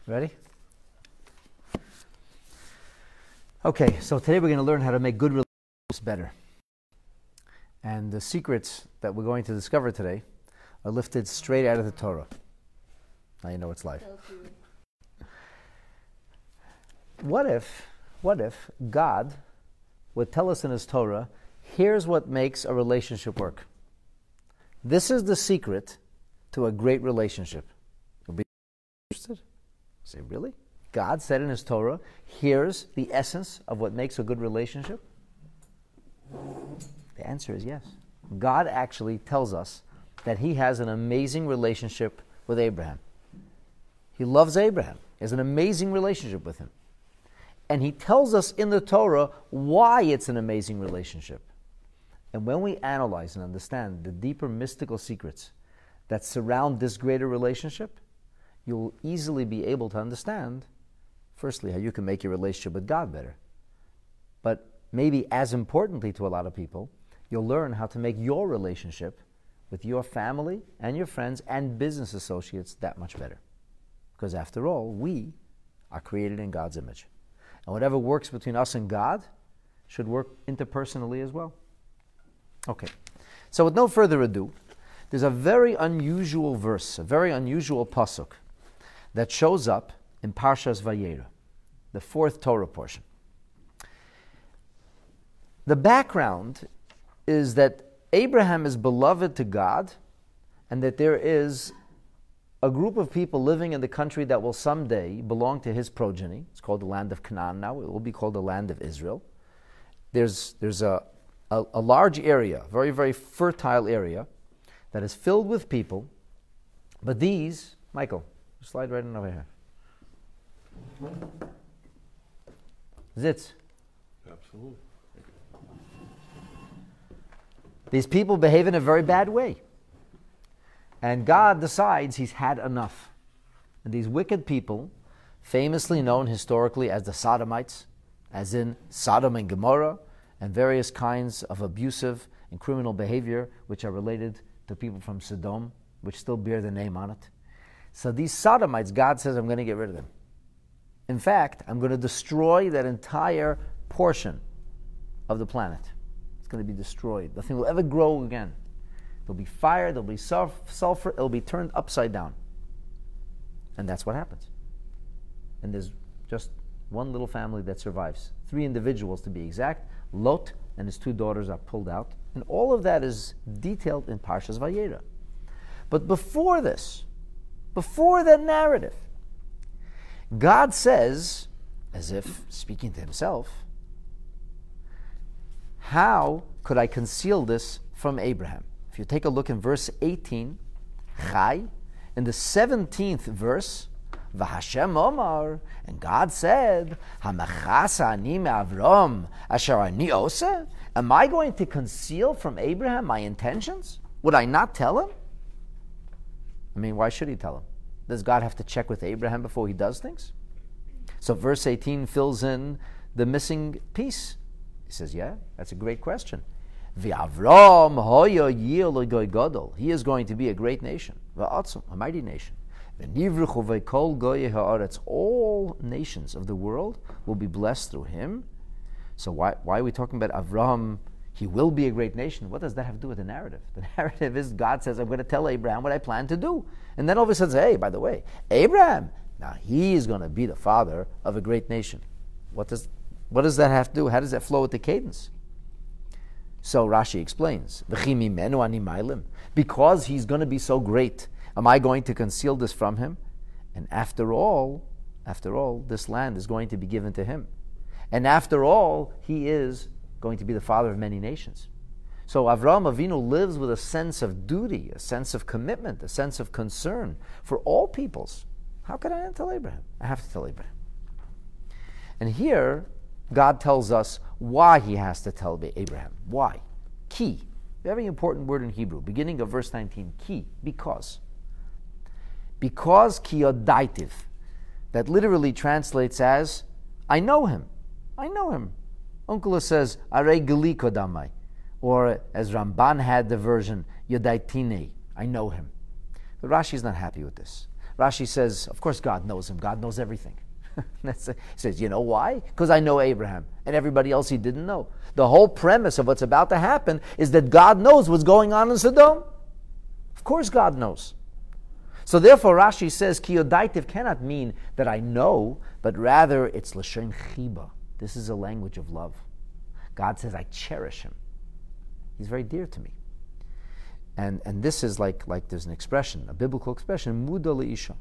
Ready? Okay, so today we're going to learn how to make good relationships better. And the secrets that we're going to discover today are lifted straight out of the Torah. Now you know it's life. What if God would tell us in His Torah, here's what makes a relationship work. This is the secret to a great relationship. You'll be interested? Say, really? God said in His Torah, here's the essence of what makes a good relationship? The answer is yes. God actually tells us that He has an amazing relationship with Abraham. He loves Abraham. He has an amazing relationship with him. And He tells us in the Torah why it's an amazing relationship. And when we analyze and understand the deeper mystical secrets that surround this greater relationship, you'll easily be able to understand, firstly, how you can make your relationship with God better. But maybe as importantly to a lot of people, you'll learn how to make your relationship with your family and your friends and business associates that much better. Because after all, we are created in God's image. And whatever works between us and God should work interpersonally as well. Okay, so with no further ado, there's a very unusual verse, a very unusual pasuk that shows up in Parshas Vayera, the fourth Torah portion. The background is that Abraham is beloved to God and that there is a group of people living in the country that will someday belong to his progeny. It's called the land of Canaan now. It will be called the land of Israel. There's a large area, very, very fertile area, that is filled with people. But these, Michael, slide right in over here. Zitz. Absolutely. These people behave in a very bad way. And God decides He's had enough. And these wicked people, famously known historically as the Sodomites, as in Sodom and Gomorrah, and various kinds of abusive and criminal behavior which are related to people from Sodom, which still bear the name on it. So these Sodomites, God says, I'm going to get rid of them. In fact, I'm going to destroy that entire portion of the planet. It's going to be destroyed. Nothing will ever grow again. There'll be fire, there'll be sulfur, it'll be turned upside down. And that's what happens. And there's just one little family that survives. 3 individuals to be exact. Lot and his 2 daughters are pulled out. And all of that is detailed in Parshas Vayera. But before this, before that narrative, God says, as if speaking to Himself, how could I conceal this from Abraham? If you take a look in verse 18, Chai, in the 17th verse, V'Hashem Omar, and God said, Hamachasa ani me'Avram asher ani oseh? Am I going to conceal from Abraham my intentions? Would I not tell him? I mean, why should He tell him? Does God have to check with Abraham before He does things? So verse 18 fills in the missing piece. He says, yeah, that's a great question. V'Avram hoya yil goy gadol. He is going to be a great nation. V'atzum, a mighty nation. V'nivruchu v'kol goy ha'aretz. All nations of the world will be blessed through him. So why are we talking about Avram? He will be a great nation. What does that have to do with the narrative? The narrative is God says, I'm going to tell Abraham what I plan to do. And then all of a sudden, hey, by the way, Abraham, now he is going to be the father of a great nation. What does that have to do? How does that flow with the cadence? So Rashi explains, because he's going to be so great, am I going to conceal this from him? And after all, this land is going to be given to him. And after all, he is going to be the father of many nations. So Avraham Avinu lives with a sense of duty, a sense of commitment, a sense of concern for all peoples. How can I not tell Abraham? I have to tell Abraham. And here, God tells us why He has to tell Abraham. Why? Ki. Very important word in Hebrew. Beginning of verse 19. Ki. Because. Because ki odaitiv. That literally translates as, I know him. I know him. Onkelos says, Arei gili kodamai. Or as Ramban had the version, Yodaitine. I know him. But Rashi is not happy with this. Rashi says, of course God knows him. God knows everything. He says, you know why? Because I know Abraham and everybody else he didn't know. The whole premise of what's about to happen is that God knows what's going on in Sodom. Of course God knows. So therefore Rashi says, Ki yodaitiv cannot mean that I know, but rather it's Lashon Chiba. This is a language of love. God says, I cherish him. He's very dear to me. And this is like there's an expression, a biblical expression, Muda leisha.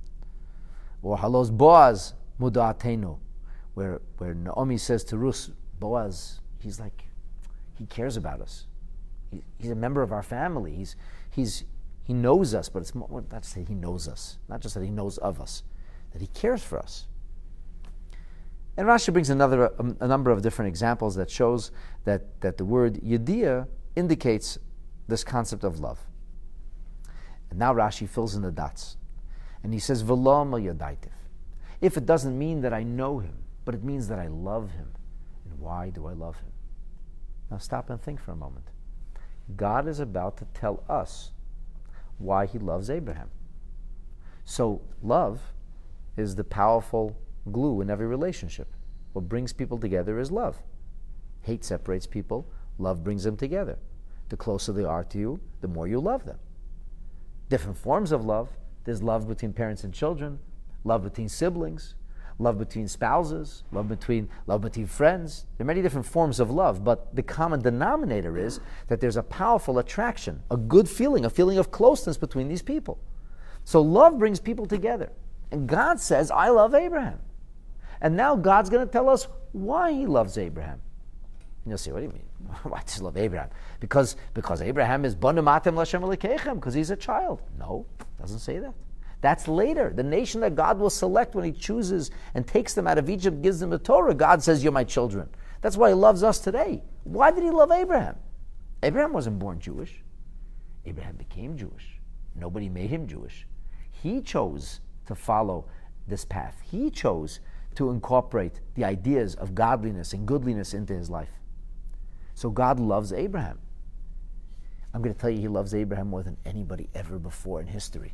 Or Halos Boaz Muda atenu, where Naomi says to Ruth, Boaz, he cares about us. He's a member of our family. He knows us, but it's more, not to say he knows us, not just that he knows of us, that he cares for us. And Rashi brings a number of different examples that shows that the word Yediyah indicates this concept of love. And now Rashi fills in the dots. And he says, V'lo ma yodaitiv. If it doesn't mean that I know him, but it means that I love him. And why do I love him? Now stop and think for a moment. God is about to tell us why he loves Abraham. So love is the powerful glue in every relationship. What brings people together is love. Hate separates people. Love brings them together. The closer they are to you, the more you love them. Different forms of love. There's love between parents and children, love between siblings, love between spouses, love between friends. There are many different forms of love, but the common denominator is that there's a powerful attraction, a good feeling, a feeling of closeness between these people. So love brings people together. And God says, I love Abraham. And now God's going to tell us why he loves Abraham. And you'll say, what do you mean? Why does he love Abraham? Because Abraham is Banu Matem Lashem Elokeichem, because he's a child. No, it doesn't say that. That's later. The nation that God will select when he chooses and takes them out of Egypt, gives them the Torah, God says, you're my children. That's why he loves us today. Why did he love Abraham? Abraham wasn't born Jewish. Abraham became Jewish. Nobody made him Jewish. He chose to follow this path. He chose to incorporate the ideas of godliness and goodliness into his life. So God loves Abraham. I'm going to tell you, he loves Abraham more than anybody ever before in history.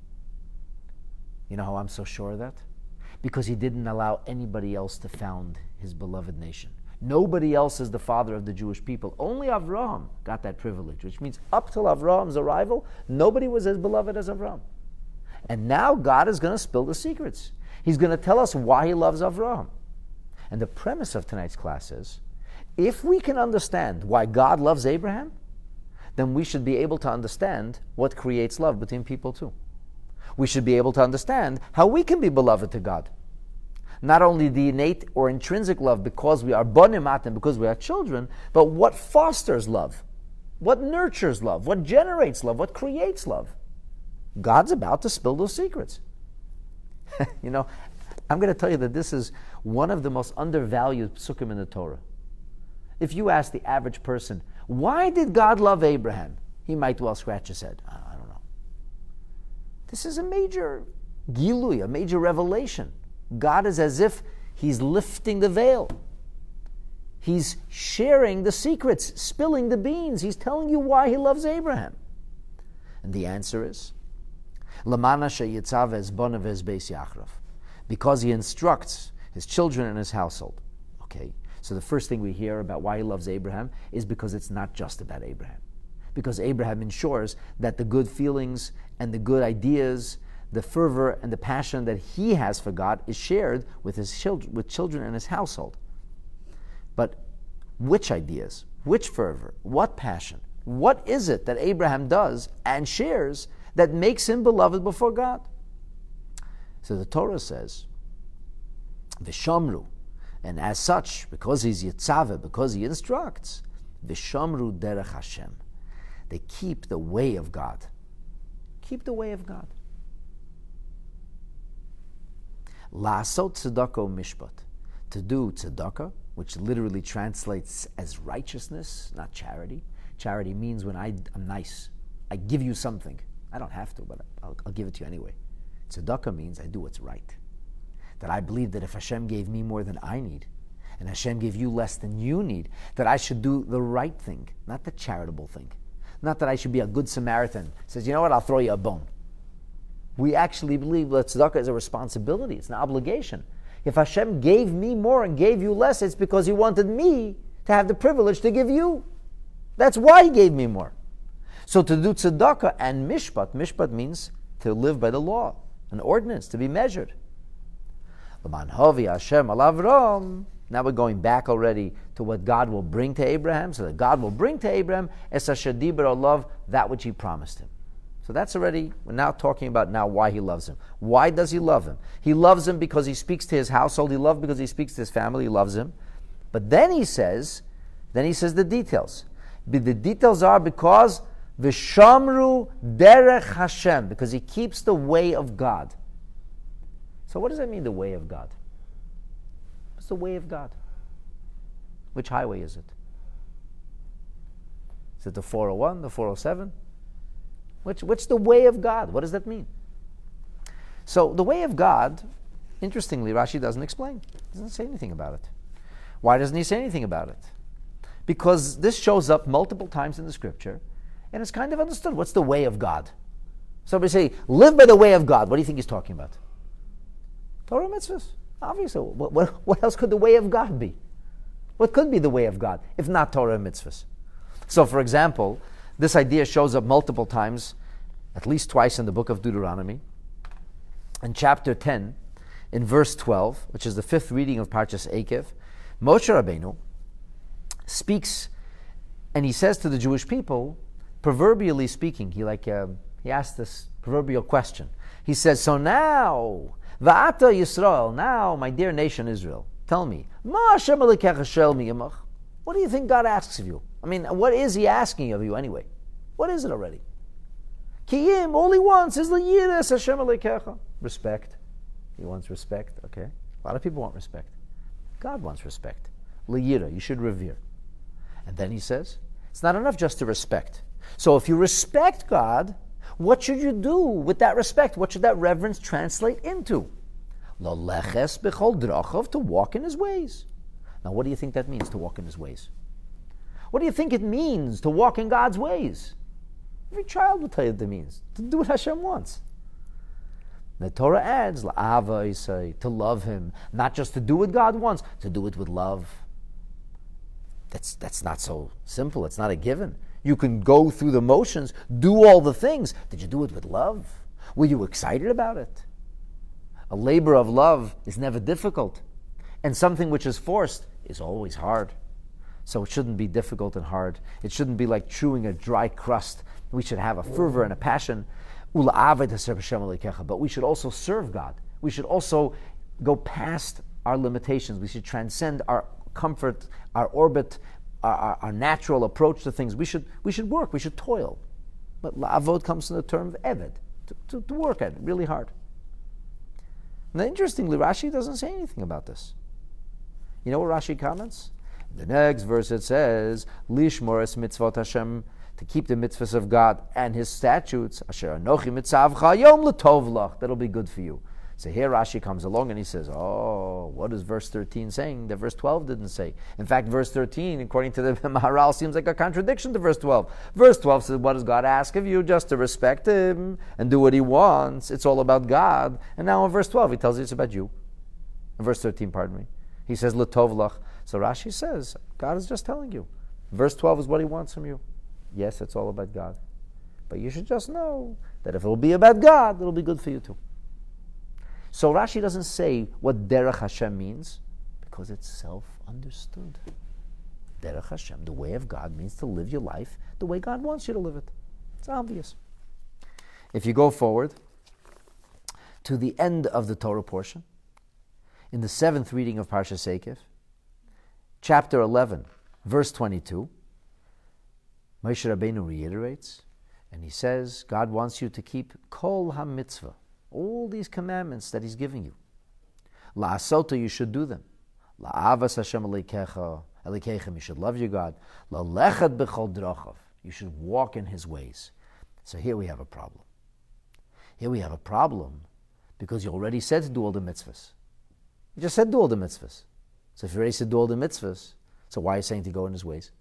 You know how I'm so sure of that? Because he didn't allow anybody else to found his beloved nation. Nobody else is the father of the Jewish people. Only Avraham got that privilege, which means up till Avraham's arrival, nobody was as beloved as Avraham. And now God is going to spill the secrets. He's going to tell us why he loves Avraham. And the premise of tonight's class is, if we can understand why God loves Abraham, then we should be able to understand what creates love between people too. We should be able to understand how we can be beloved to God. Not only the innate or intrinsic love because we are bonim matem, because we are children, but what fosters love, what nurtures love, what generates love, what creates love. God's about to spill those secrets. You know, I'm going to tell you that this is one of the most undervalued psukim in the Torah. If you ask the average person, why did God love Abraham? He might well scratch his head. I don't know. This is a major gilui, a major revelation. God is as if he's lifting the veil. He's sharing the secrets, spilling the beans. He's telling you why he loves Abraham. And the answer is, because he instructs his children and his household. Okay, so the first thing we hear about why he loves Abraham is because it's not just about Abraham. Because Abraham ensures that the good feelings and the good ideas, the fervor and the passion that he has for God is shared with his children and his household. But which ideas, which fervor, what passion, what is it that Abraham does and shares that makes him beloved before God? So the Torah says, V'shamru, and as such, because he's Yitzaveh, because he instructs, V'shamru derech Hashem, they keep the way of God. Keep the way of God. La'asot tzedakah mishpat, to do tzedakah, which literally translates as righteousness, not charity. Charity means when I'm nice, I give you something. I don't have to, but I'll give it to you anyway. Tzedakah means I do what's right. That I believe that if Hashem gave me more than I need, and Hashem gave you less than you need, that I should do the right thing, not the charitable thing. Not that I should be a good Samaritan. Says, you know what, I'll throw you a bone. We actually believe that tzedakah is a responsibility. It's an obligation. If Hashem gave me more and gave you less, it's because He wanted me to have the privilege to give you. That's why He gave me more. So to do tzedakah and mishpat means to live by the law, an ordinance, to be measured. Now we're going back already to what God will bring to Abraham, so that God will bring to Abraham es asher diber olav, that which He promised him. So that's already, we're now talking about now why He loves him. Why does He love him? He loves him because He speaks to his household. He loves him because He speaks to his family. He loves him. But then He says the details. The details are because v'shamru derech Hashem, because He keeps the way of God. So what does that mean, the way of God? What's the way of God? Which highway is it? Is it the 401, the 407? What's the way of God? What does that mean? So the way of God, interestingly, Rashi doesn't explain. He doesn't say anything about it. Why doesn't he say anything about it? Because this shows up multiple times in the scripture, and it's kind of understood. What's the way of God? Somebody say, live by the way of God. What do you think he's talking about? Torah mitzvahs. Obviously. What else could the way of God be? What could be the way of God, if not Torah and mitzvahs? So, for example, this idea shows up multiple times, at least twice in the book of Deuteronomy. In chapter 10, in verse 12, which is the fifth reading of Parshas Eikev, Moshe Rabbeinu speaks, and he says to the Jewish people, proverbially speaking, he asked this proverbial question. He says, so now, Va'ata Yisrael, now, my dear nation Israel, tell me, Ma Hashem Elokecha shel miyamach? What do you think God asks of you? I mean, what is He asking of you anyway? What is it already? Kiyim, all He wants is l'yiras Hashem Elokecha. Respect. He wants respect, okay? A lot of people want respect. God wants respect. L'yira, you should revere. And then He says, it's not enough just to respect. So if you respect God, what should you do with that respect? What should that reverence translate into? L'leches b'chol drachav, to walk in His ways. Now what do you think that means, to walk in His ways? What do you think it means to walk in God's ways? Every child will tell you what it means. To do what Hashem wants. The Torah adds, la'ava yisai, to love Him. Not just to do what God wants, to do it with love. That's not so simple. It's not a given. You can go through the motions, do all the things. Did you do it with love? Were you excited about it? A labor of love is never difficult. And something which is forced is always hard. So it shouldn't be difficult and hard. It shouldn't be like chewing a dry crust. We should have a fervor and a passion. But we should also serve God. We should also go past our limitations. We should transcend our comfort, our orbit, our natural approach to things. We should work, we should toil. But la'avod comes from the term of eved, to work at it really hard. Now interestingly, Rashi doesn't say anything about this. You know what Rashi comments? In the next verse it says, Lishmor es mitzvot Hashem, to keep the mitzvahs of God and His statutes, Asher anochi mitzavcha yom l'tov lach, that'll be good for you. So here Rashi comes along and he says, oh, what is verse 13 saying that verse 12 didn't say? In fact, verse 13, according to the Maharal, seems like a contradiction to verse 12. Verse 12 says, what does God ask of you? Just to respect Him and do what He wants. It's all about God. And now in verse 12, He tells you it's about you. In verse 13, pardon me. He says, l'tov lach. So Rashi says, God is just telling you. Verse 12 is what He wants from you. Yes, it's all about God. But you should just know that if it will be about God, it will be good for you too. So Rashi doesn't say what Derech Hashem means, because it's self-understood. Derech Hashem, the way of God, means to live your life the way God wants you to live it. It's obvious. If you go forward to the end of the Torah portion, in the 7th reading of Parshas Eikev, chapter 11, verse 22, Moshe Rabbeinu reiterates, and he says, God wants you to keep kol ha-mitzvah, all these commandments that He's giving you. La'asota, you should do them. La'avas Hashem Elokeichem, you should love your God. La'lechet b'chol drachav, you should walk in His ways. So here we have a problem. Here we have a problem because you already said to do all the mitzvahs. You just said do all the mitzvahs. So if you already said do all the mitzvahs, so why are you saying to go in His ways?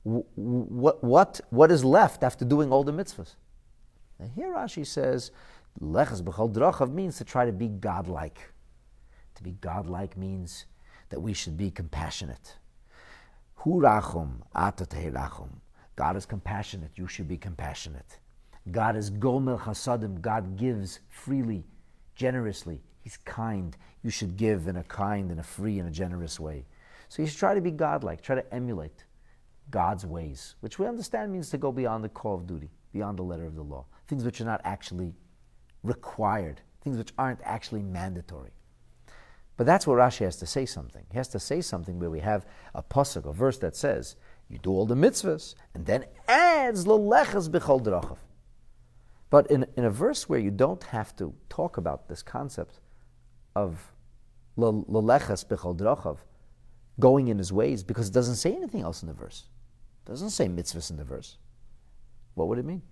What is left after doing all the mitzvahs? And here Rashi says, Lechas b'chol drachav means to try to be godlike. To be godlike means that we should be compassionate. Hu rachum, ata tehi rachum. God is compassionate, you should be compassionate. God is gomel chasadim, God gives freely, generously. He's kind. You should give in a kind and a free and a generous way. So you should try to be godlike, try to emulate God's ways, which we understand means to go beyond the call of duty, beyond the letter of the law. Things which are not actually required, things which aren't actually mandatory. But that's where Rashi has to say something. He has to say something where we have a pasuk, a verse that says, you do all the mitzvahs, and then adds l'lechas b'chol drachav. But in a verse where you don't have to talk about this concept of l'lechas b'chol drachav, going in his ways, because it doesn't say anything else in the verse. It doesn't say mitzvahs in the verse. What would it mean?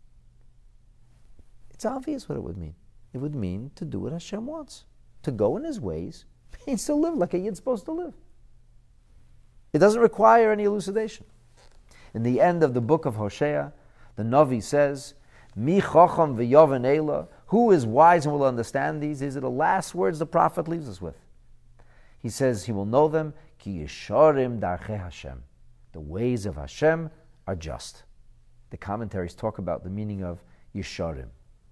It's obvious what it would mean. It would mean to do what Hashem wants. To go in his ways means to live like a Yid's supposed to live. It doesn't require any elucidation. In the end of the book of Hosea, the Navi says, Mi chocham v'yoven eila, who is wise and will understand these? These are the last words the prophet leaves us with. He says he will know them, ki yesharim darchei Hashem. The ways of Hashem are just. The commentaries talk about the meaning of yesharim.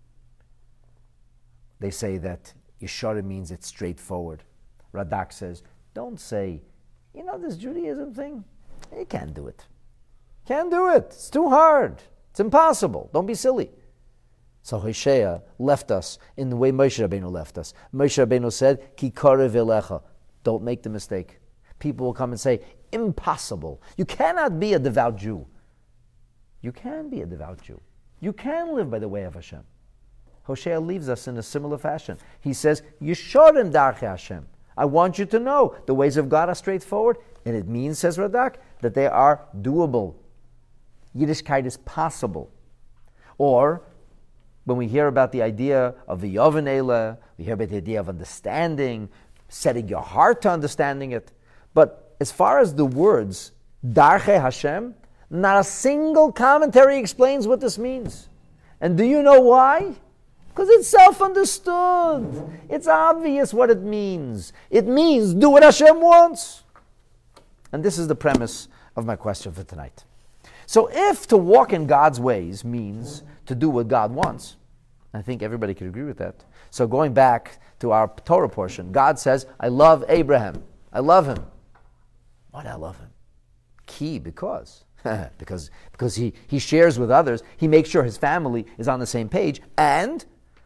They say that yesharim means it's straightforward. Radak says, don't say, this Judaism thing, you can't do it. Can't do it. It's too hard. It's impossible. Don't be silly. So Hosea left us in the way Moshe Rabbeinu left us. Moshe Rabbeinu said, Ki karev elecha. Don't make the mistake. People will come and say, impossible. You cannot be a devout Jew. You can be a devout Jew. You can live by the way of Hashem. Hosea leaves us in a similar fashion. He says, Yesharim darchei Hashem. I want you to know the ways of God are straightforward, and it means, says Radak, that they are doable. Yiddishkeit is possible. Or, when we hear about the idea of the Yoven Eila, we hear about the idea of understanding, setting your heart to understanding it. But as far as the words, Darchei Hashem, not a single commentary explains what this means. And do you know why? Because it's self-understood. It's obvious what it means. It means do what Hashem wants. And this is the premise of my question for tonight. So if to walk in God's ways means to do what God wants, I think everybody could agree with that. So going back to our Torah portion, God says, I love Abraham. I love him. Why do I love him? Because he shares with others. He makes sure his family is on the same page. And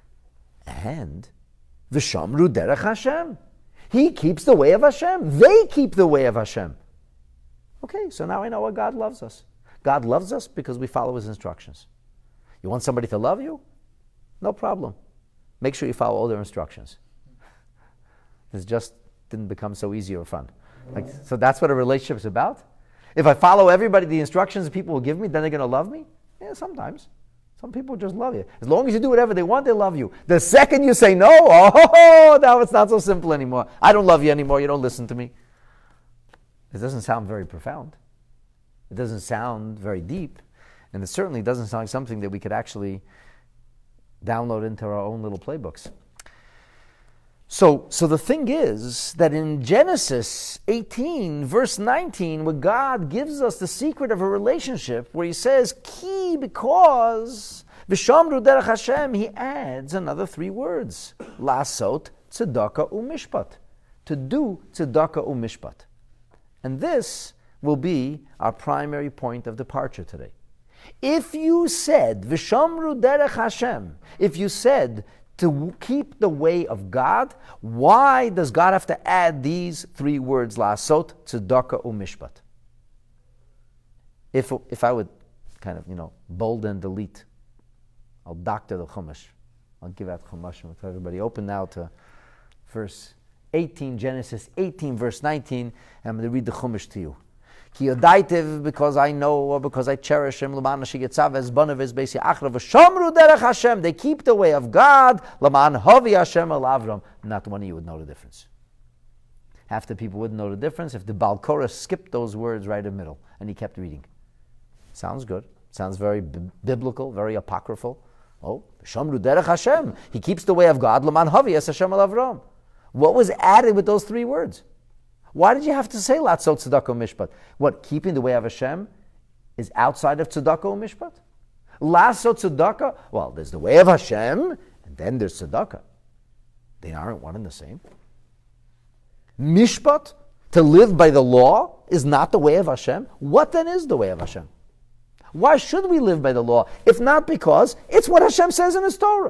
V'shamru derech Hashem. He keeps the way of Hashem. They keep the way of Hashem. Okay, so now I know why God loves us. God loves us because we follow his instructions. You want somebody to love you? No problem. Make sure you follow all their instructions. This just didn't become so easy or fun. So that's what a relationship is about? If I follow everybody, the instructions that people will give me, then they're going to love me? Yeah, sometimes. Some people just love you. As long as you do whatever they want, they love you. The second you say no, now it's not so simple anymore. I don't love you anymore. You don't listen to me. It doesn't sound very profound. It doesn't sound very deep. And it certainly doesn't sound like something that we could actually download into our own little playbooks. So the thing is that in Genesis 18, verse 19, where God gives us the secret of a relationship, where he says, because, V'shamru derech Hashem, he adds another 3 words. Lasot tzedakah u'mishpat. To do tzedakah u'mishpat. And this will be our primary point of departure today. If you said, V'shamru derech Hashem, if you said, to keep the way of God, why does God have to add these 3 words, La'asot, Tzedakah, U'mishpat? If I would kind of, bold and delete, I'll doctor the Chumash. I'll give out Chumash to everybody. Open now to verse 18, Genesis 18, verse 19, and I'm going to read the Chumash to you. Ki yodaitiv, because I know, or because I cherish him, l'man sheyitzav es banav es beis ya'achra v'shamru derech Hashem. They keep the way of God, l'man havi Hashem el Avram. Not one of you would know the difference. Half the people wouldn't know the difference if the Baal Korah skipped those words right in the middle, and he kept reading. Sounds good. Sounds very biblical, very apocryphal. Oh, Shamru derech Hashem. He keeps the way of God. L'man havi es Hashem al Avram. What was added with those 3 words? Why did you have to say Latzot Tzedakah Mishpat? What, keeping the way of Hashem is outside of Tzedakah Mishpat? Latzot Tzedakah? Well, there's the way of Hashem, and then there's Tzedakah. They aren't one and the same. Mishpat, to live by the law, is not the way of Hashem. What then is the way of Hashem? Why should we live by the law, if not because it's what Hashem says in His Torah?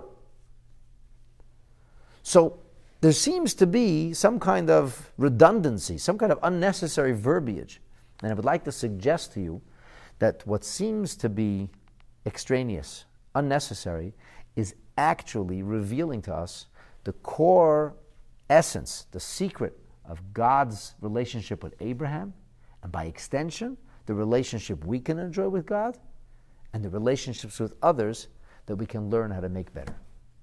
So, there seems to be some kind of redundancy, some kind of unnecessary verbiage. And I would like to suggest to you that what seems to be extraneous, unnecessary, is actually revealing to us the core essence, the secret of God's relationship with Abraham, and by extension, the relationship we can enjoy with God, and the relationships with others that we can learn how to make better.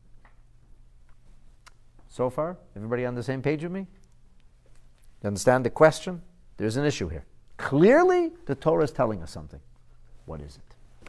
So far, everybody on the same page with me? You understand the question? There's an issue here. Clearly, the Torah is telling us something. What is it?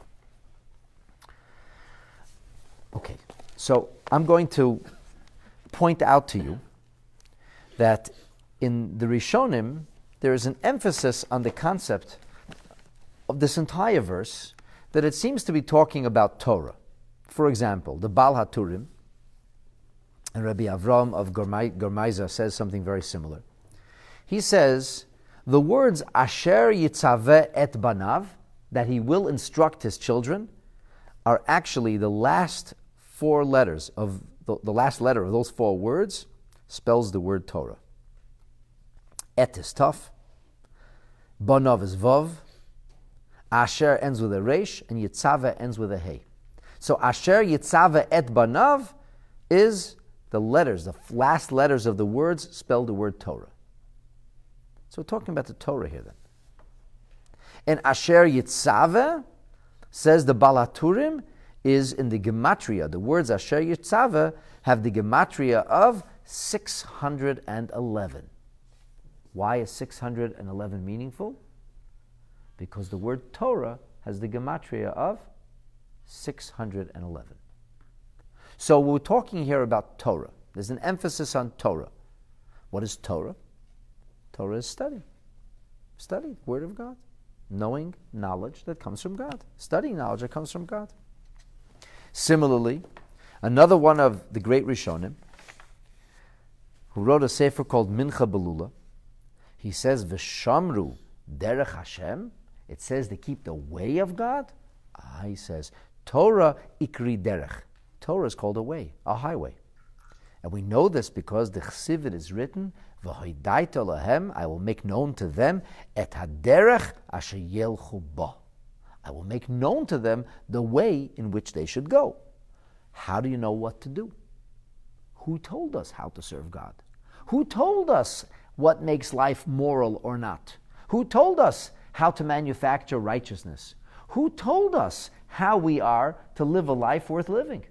Okay, so I'm going to point out to you that in the Rishonim, there is an emphasis on the concept of this entire verse that it seems to be talking about Torah. For example, the Baal HaTurim, and Rabbi Avram of Gormaiza says something very similar. He says, the words Asher Yitzaveh et Banav, that he will instruct his children, are actually the last 4 letters of the last letter of those 4 words spells the word Torah. Et is Taf, Banav is Vav, Asher ends with a Resh, and Yitzaveh ends with a Hey. So Asher Yitzaveh et Banav is the letters, the last letters of the words spell the word Torah. So we're talking about the Torah here then. And Asher Yitzaveh, says the Baal HaTurim, is in the Gematria. The words Asher Yitzaveh have the Gematria of 611. Why is 611 meaningful? Because the word Torah has the Gematria of 611. So we're talking here about Torah. There's an emphasis on Torah. What is Torah? Torah is study. Study, Word of God. Knowing knowledge that comes from God. Studying knowledge that comes from God. Similarly, another one of the great Rishonim, who wrote a sefer called Mincha Belula, he says, V'shamru derech Hashem, it says they keep the way of God. He says, Torah ikri derech. Torah is called a way, a highway. And we know this because the Chesivit is written, V'hoidaita lahem, I will make known to them, et haderech asher yelchu ba. I will make known to them the way in which they should go. How do you know what to do? Who told us how to serve God? Who told us what makes life moral or not? Who told us how to manufacture righteousness? Who told us how we are to live a life worth living?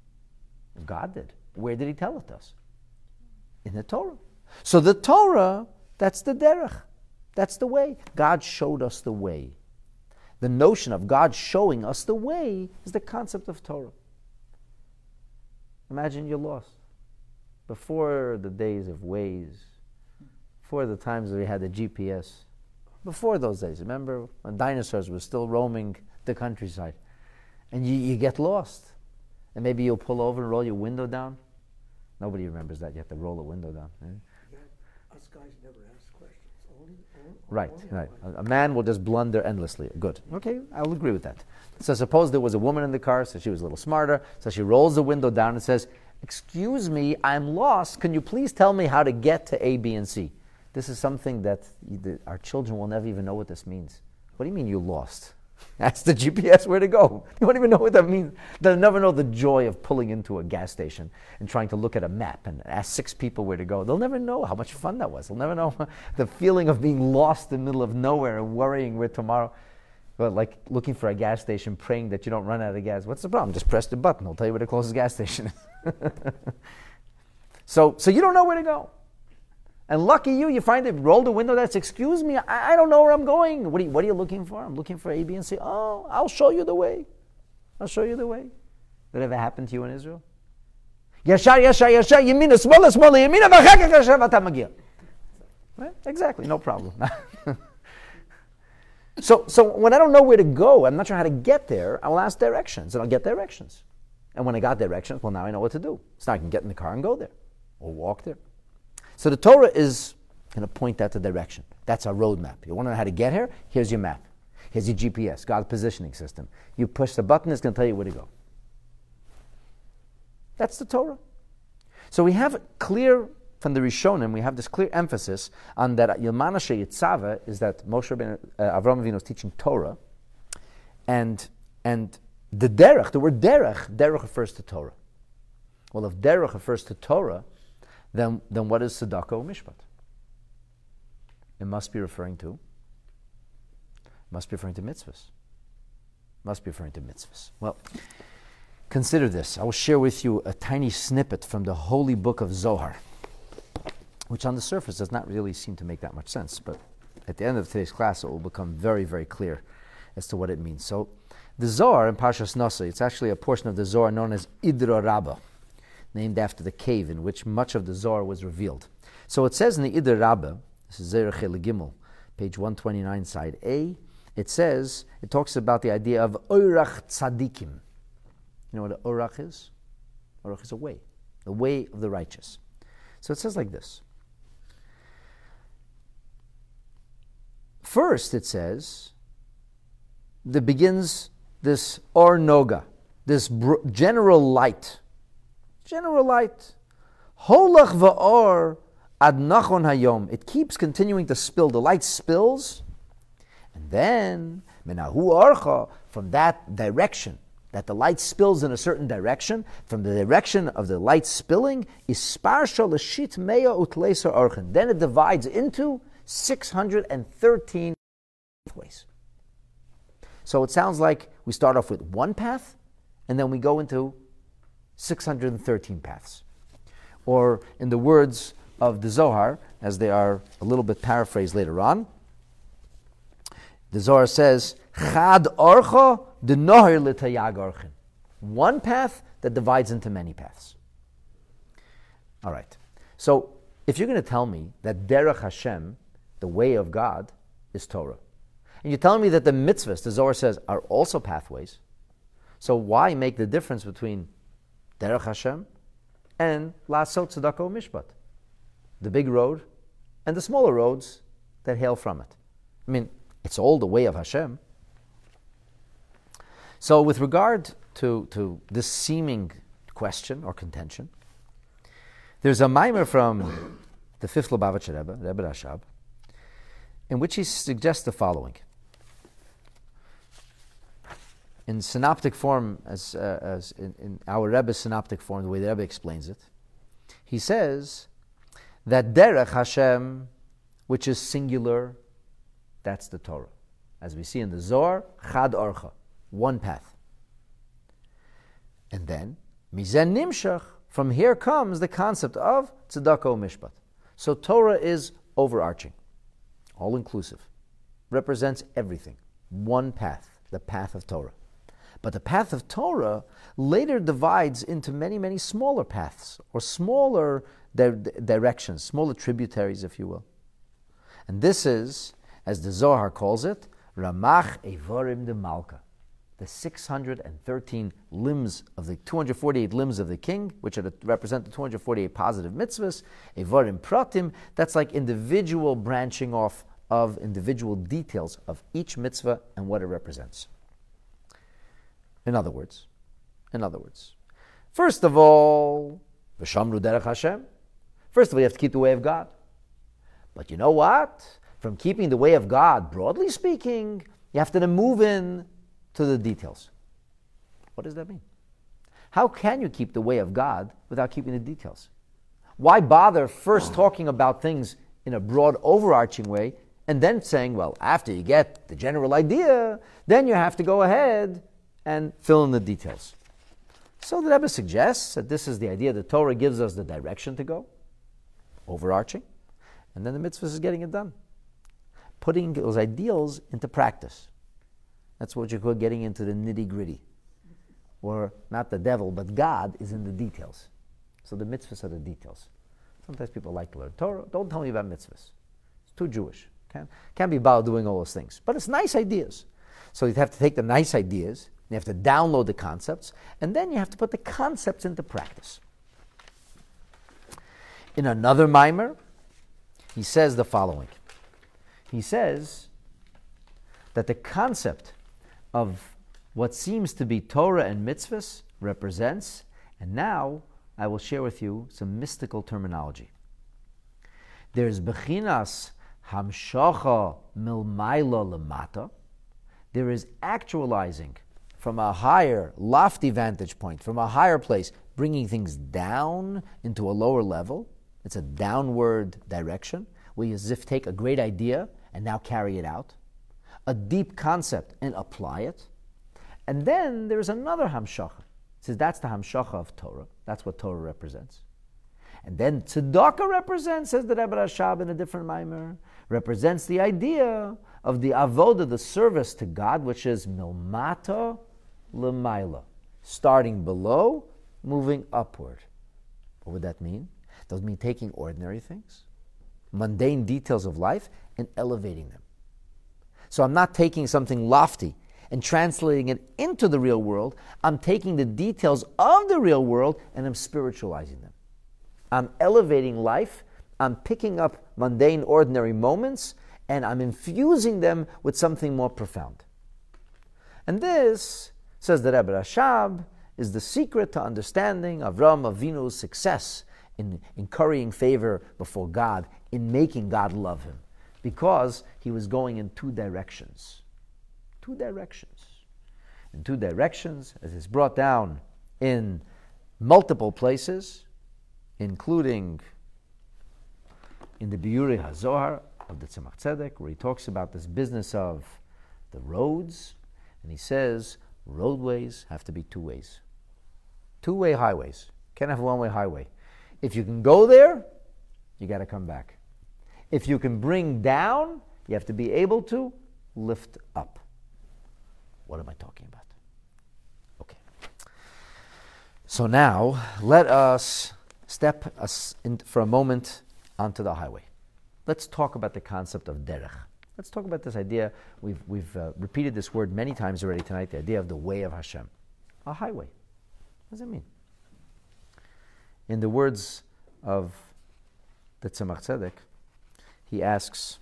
God did. Where did He tell it us? In the Torah. So the Torah, that's the derech. That's the way. God showed us the way. The notion of God showing us the way is the concept of Torah. Imagine you're lost. Before the days of Waze, before the times we had the GPS, before those days, remember when dinosaurs were still roaming the countryside, and you get lost. And maybe you'll pull over and roll your window down. Nobody remembers that. You have to roll the window down. Right? Yeah, us guys never ask questions. Right. A man will just blunder endlessly. Good. Okay, I'll agree with that. So suppose there was a woman in the car, so she was a little smarter, so she rolls the window down and says, "Excuse me, I'm lost. Can you please tell me how to get to A, B, and C?" This is something that our children will never even know what this means. What do you mean you're lost? Ask the GPS where to go. You won't even know what that means. They'll never know the joy of pulling into a gas station and trying to look at a map and ask 6 people where to go. They'll never know how much fun that was. They'll never know the feeling of being lost in the middle of nowhere and worrying where tomorrow. But like looking for a gas station, praying that you don't run out of gas. What's the problem? Just press the button. It'll tell you where the closest gas station is. So you don't know where to go. And lucky you find it, roll the window, that's, "Excuse me, I don't know where I'm going." What are you looking for? I'm looking for A, B, and C. Oh, I'll show you the way. I'll show you the way. That ever happened to you in Israel? Yashar, yashar, yashar, yamina, smola, smola, yamina, v'achakach yashar v'ata magia. Right? Exactly, no problem. So when I don't know where to go, I'm not sure how to get there, I will ask directions, and I'll get directions. And when I got directions, well, now I know what to do. So now I can get in the car and go there, or walk there. So the Torah is going to point out the direction. That's our roadmap. You want to know how to get here? Here's your map. Here's your GPS, God's positioning system. You push the button, it's going to tell you where to go. That's the Torah. So we have clear, from the Rishonim, we have this clear emphasis on that Yilmana Sheyitzava is that Moshe Rabbeinu, Avraham Avinu is teaching Torah, and the derech, the word derech refers to Torah. Well, if derech refers to Torah, then what is tzedakah or mishpat? It must be referring to mitzvahs. Must be referring to mitzvahs. Well, consider this. I will share with you a tiny snippet from the holy book of Zohar, which on the surface does not really seem to make that much sense, but at the end of today's class it will become very, very clear as to what it means. So, the Zohar in Parshas Nasa, it's actually a portion of the Zohar known as Idra Rabbah, named after the cave in which much of the Zohar was revealed. So it says in the Idra Rabbah, this is Zerach Gimel, page 129, side A, it talks about the idea of Orach Tzadikim. You know what an Orach is? Orach is a way, the way of the righteous. So it says like this. First it says, that begins this Or Noga, this general light. Holach va'or ad nachon hayom. It keeps continuing to spill. The light spills, and then menahu orcha, from that direction, that the light spills in a certain direction, from the direction of the light spilling, isparsha l'shit meya utleser orchen. Then it divides into 613 ways. So it sounds like we start off with one path, and then we go into 613 paths. Or in the words of the Zohar, as they are a little bit paraphrased later on, the Zohar says, Chad orcha de noher l'tayag orchen. One path that divides into many paths. All right. So if you're going to tell me that derech Hashem, the way of God, is Torah, and you're telling me that the mitzvahs, the Zohar says, are also pathways, so why make the difference between derech Hashem and lasot tzedakah mishpat, the big road and the smaller roads that hail from it? I mean, it's all the way of Hashem. So with regard to this seeming question or contention, there's a mimer from the fifth Lubavitcher Rebbe Rashab, in which he suggests the following. In synoptic form, as in our Rebbe's synoptic form, the way the Rebbe explains it, he says that derech Hashem, which is singular, that's the Torah. As we see in the Zohar, chad orcha, one path. And then, mizen nimshach, from here comes the concept of tzedakah mishpat. So Torah is overarching, all-inclusive, represents everything. One path, the path of Torah. But the path of Torah later divides into many, many smaller paths, or smaller directions, smaller tributaries, if you will. And this is, as the Zohar calls it, Ramach Evorim de Malka, the 613 limbs of the 248 limbs of the king, which represent the 248 positive mitzvahs, Evorim Pratim, that's like individual branching off of individual details of each mitzvah and what it represents. In other words, first of all, V'shamru derech Hashem. First of all, you have to keep the way of God. But you know what? From keeping the way of God, broadly speaking, you have to then move in to the details. What does that mean? How can you keep the way of God without keeping the details? Why bother first talking about things in a broad, overarching way, and then saying, well, after you get the general idea, then you have to go ahead and fill in the details. So the Rebbe suggests that this is the idea. The Torah gives us the direction to go, overarching, and then the mitzvah is getting it done. Putting those ideals into practice. That's what you call getting into the nitty-gritty. or not the devil, but God, is in the details. So the mitzvahs are the details. Sometimes people like to learn Torah. Don't tell me about mitzvahs. It's too Jewish. Can't be about doing all those things. But it's nice ideas. So you have to take the nice ideas, you have to download the concepts, and then you have to put the concepts into practice. In another mimer, he says the following. He says that the concept of what seems to be Torah and mitzvahs represents, and now I will share with you some mystical terminology. There's bechinas hamshacha milmaila lemata. There is actualizing from a higher, lofty vantage point, from a higher place, bringing things down into a lower level. It's a downward direction, where you as if take a great idea and now carry it out, a deep concept and apply it. And then there's another hamshacha. It says that's the hamshacha of Torah. That's what Torah represents. And then tzedakah represents, says the Rebbe Rashab in a different mimer, represents the idea of the avodah, the service to God, which is milmata l'mayla, starting below, moving upward. What would that mean? It doesn't mean taking ordinary things, mundane details of life, and elevating them. So I'm not taking something lofty and translating it into the real world. I'm taking the details of the real world and I'm spiritualizing them. I'm elevating life. I'm picking up mundane, ordinary moments, and I'm infusing them with something more profound. And this, says the Rebbe Rashab, is the secret to understanding Avraham Avinu's success in currying favor before God, in making God love him, because he was going in two directions. Two directions. In two directions, as is brought down in multiple places, including in the Biurei HaZohar of the Tzemach Tzedek, where he talks about this business of the roads, and he says roadways have to be two ways. Two-way highways. Can't have a one-way highway. If you can go there, you got to come back. If you can bring down, you have to be able to lift up. What am I talking about? Okay. So now, let us step for a moment onto the highway. Let's talk about the concept of derech. Let's talk about this idea. We've repeated this word many times already tonight, the idea of the way of Hashem. A highway. What does it mean? In the words of the Tzemach Tzedek, he asks,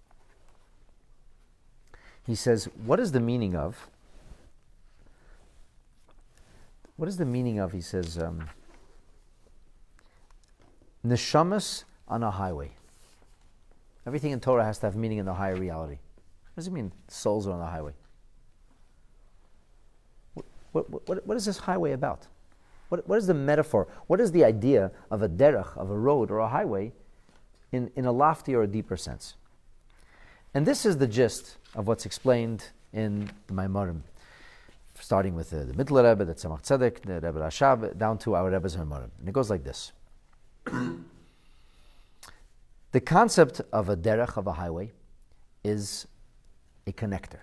he says, what is the meaning of, he says, neshamas on a highway. Everything in Torah has to have meaning in the higher reality. What does it mean, souls are on the highway? What is this highway about? What is the metaphor? What is the idea of a derech, of a road or a highway in a loftier or deeper sense? And this is the gist of what's explained in the Maimarim, starting with the Mittler Rebbe, the Tzemach Tzedek, the Rebbe Rashab, down to our Rebbe's Maimarim. And it goes like this. The concept of a derech, of a highway, is a connector.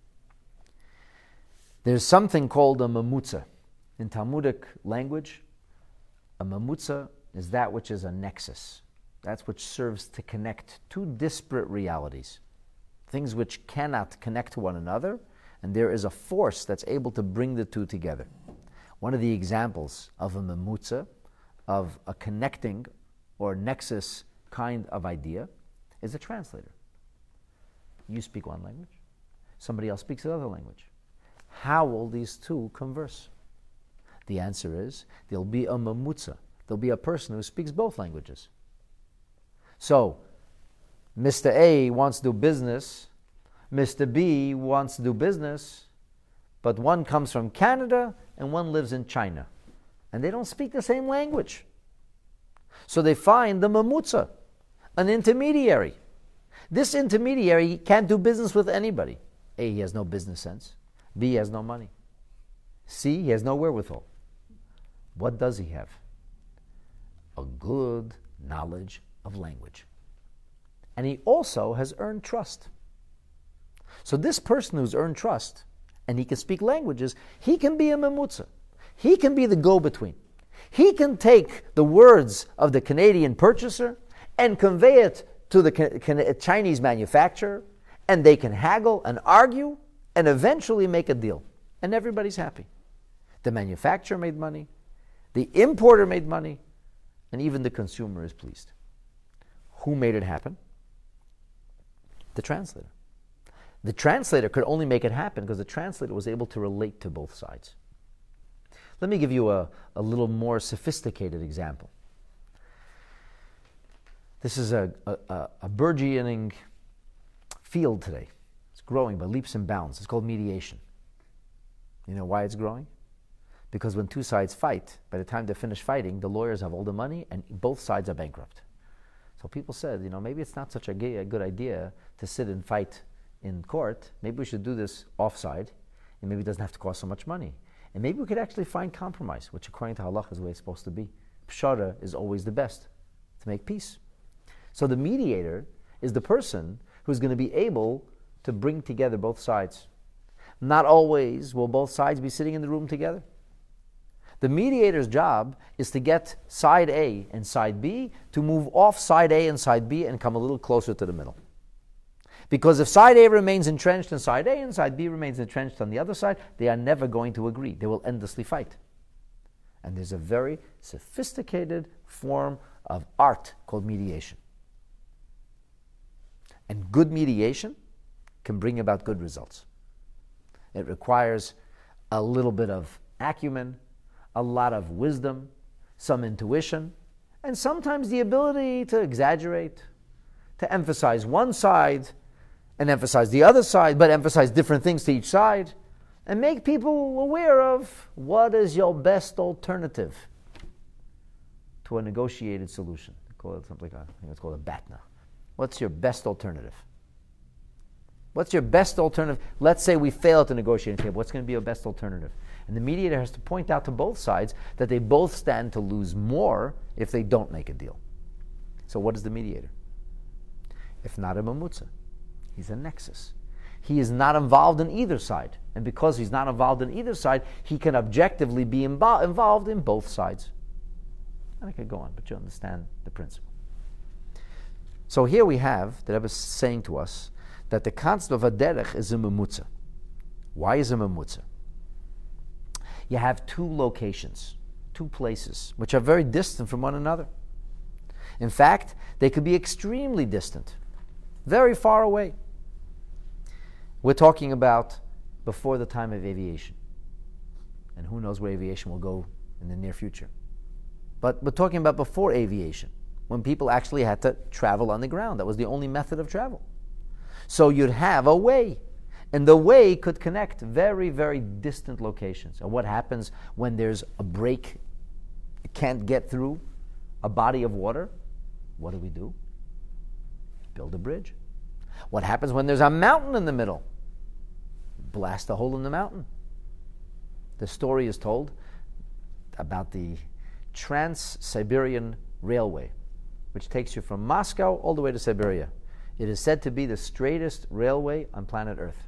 There's something called a mamutza. In Talmudic language, a mamutza is that which is a nexus. That's which serves to connect two disparate realities. Things which cannot connect to one another, and there is a force that's able to bring the two together. One of the examples of a mamutza, of a connecting or nexus kind of idea, is a translator. You speak one language, somebody else speaks another language. How will these two converse? The answer is, there'll be a mamutza. There'll be a person who speaks both languages. So, Mr. A wants to do business, Mr. B wants to do business, but one comes from Canada and one lives in China. And they don't speak the same language. So they find the mamutza, an intermediary. This intermediary can't do business with anybody. A, he has no business sense. B, he has no money. C, he has no wherewithal. What does he have? A good knowledge of language. And he also has earned trust. So this person who's earned trust, and he can speak languages, he can be a mamutza. He can be the go-between. He can take the words of the Canadian purchaser and convey it to the Chinese manufacturer, and they can haggle and argue and eventually make a deal. And everybody's happy. The manufacturer made money, the importer made money, and even the consumer is pleased. Who made it happen? The translator. The translator could only make it happen because the translator was able to relate to both sides. Let me give you a little more sophisticated example. This is a burgeoning field today. It's growing by leaps and bounds. It's called mediation. You know why it's growing? Because when two sides fight, by the time they finish fighting, the lawyers have all the money and both sides are bankrupt. So people said, maybe it's not such a good idea to sit and fight in court. Maybe we should do this offside, and maybe it doesn't have to cost so much money. And maybe we could actually find compromise, which according to Halakha is the way it's supposed to be. Pshara is always the best to make peace. So the mediator is the person who's going to be able to bring together both sides. Not always will both sides be sitting in the room together. The mediator's job is to get side A and side B to move off side A and side B and come a little closer to the middle. Because if side A remains entrenched in side A and side B remains entrenched on the other side, they are never going to agree. They will endlessly fight. And there's a very sophisticated form of art called mediation. And good mediation can bring about good results. It requires a little bit of acumen, a lot of wisdom, some intuition, and sometimes the ability to exaggerate, to emphasize one side and emphasize the other side, but emphasize different things to each side, and make people aware of what is your best alternative to a negotiated solution. They call it something like I think it's called a batna. What's your best alternative? What's your best alternative? Let's say we fail at the negotiating table. What's going to be your best alternative? And the mediator has to point out to both sides that they both stand to lose more if they don't make a deal. So what is the mediator? If not a mamutza, he's a nexus. He is not involved in either side. And because he's not involved in either side, he can objectively be involved in both sides. And I could go on, but you understand the principle. So here we have the Rebbe saying to us that the concept of a derech is a mamutza. Why is a mamutza? You have two locations, two places, which are very distant from one another. In fact, they could be extremely distant, very far away. We're talking about before the time of aviation. And who knows where aviation will go in the near future. But we're talking about before aviation, when people actually had to travel on the ground. That was the only method of travel. So you'd have a way. And the way could connect very, very distant locations. And what happens when there's a break, it can't get through a body of water? What do? Build a bridge. What happens when there's a mountain in the middle? Blast a hole in the mountain. The story is told about the Trans-Siberian Railway, which takes you from Moscow all the way to Siberia. It is said to be the straightest railway on planet Earth.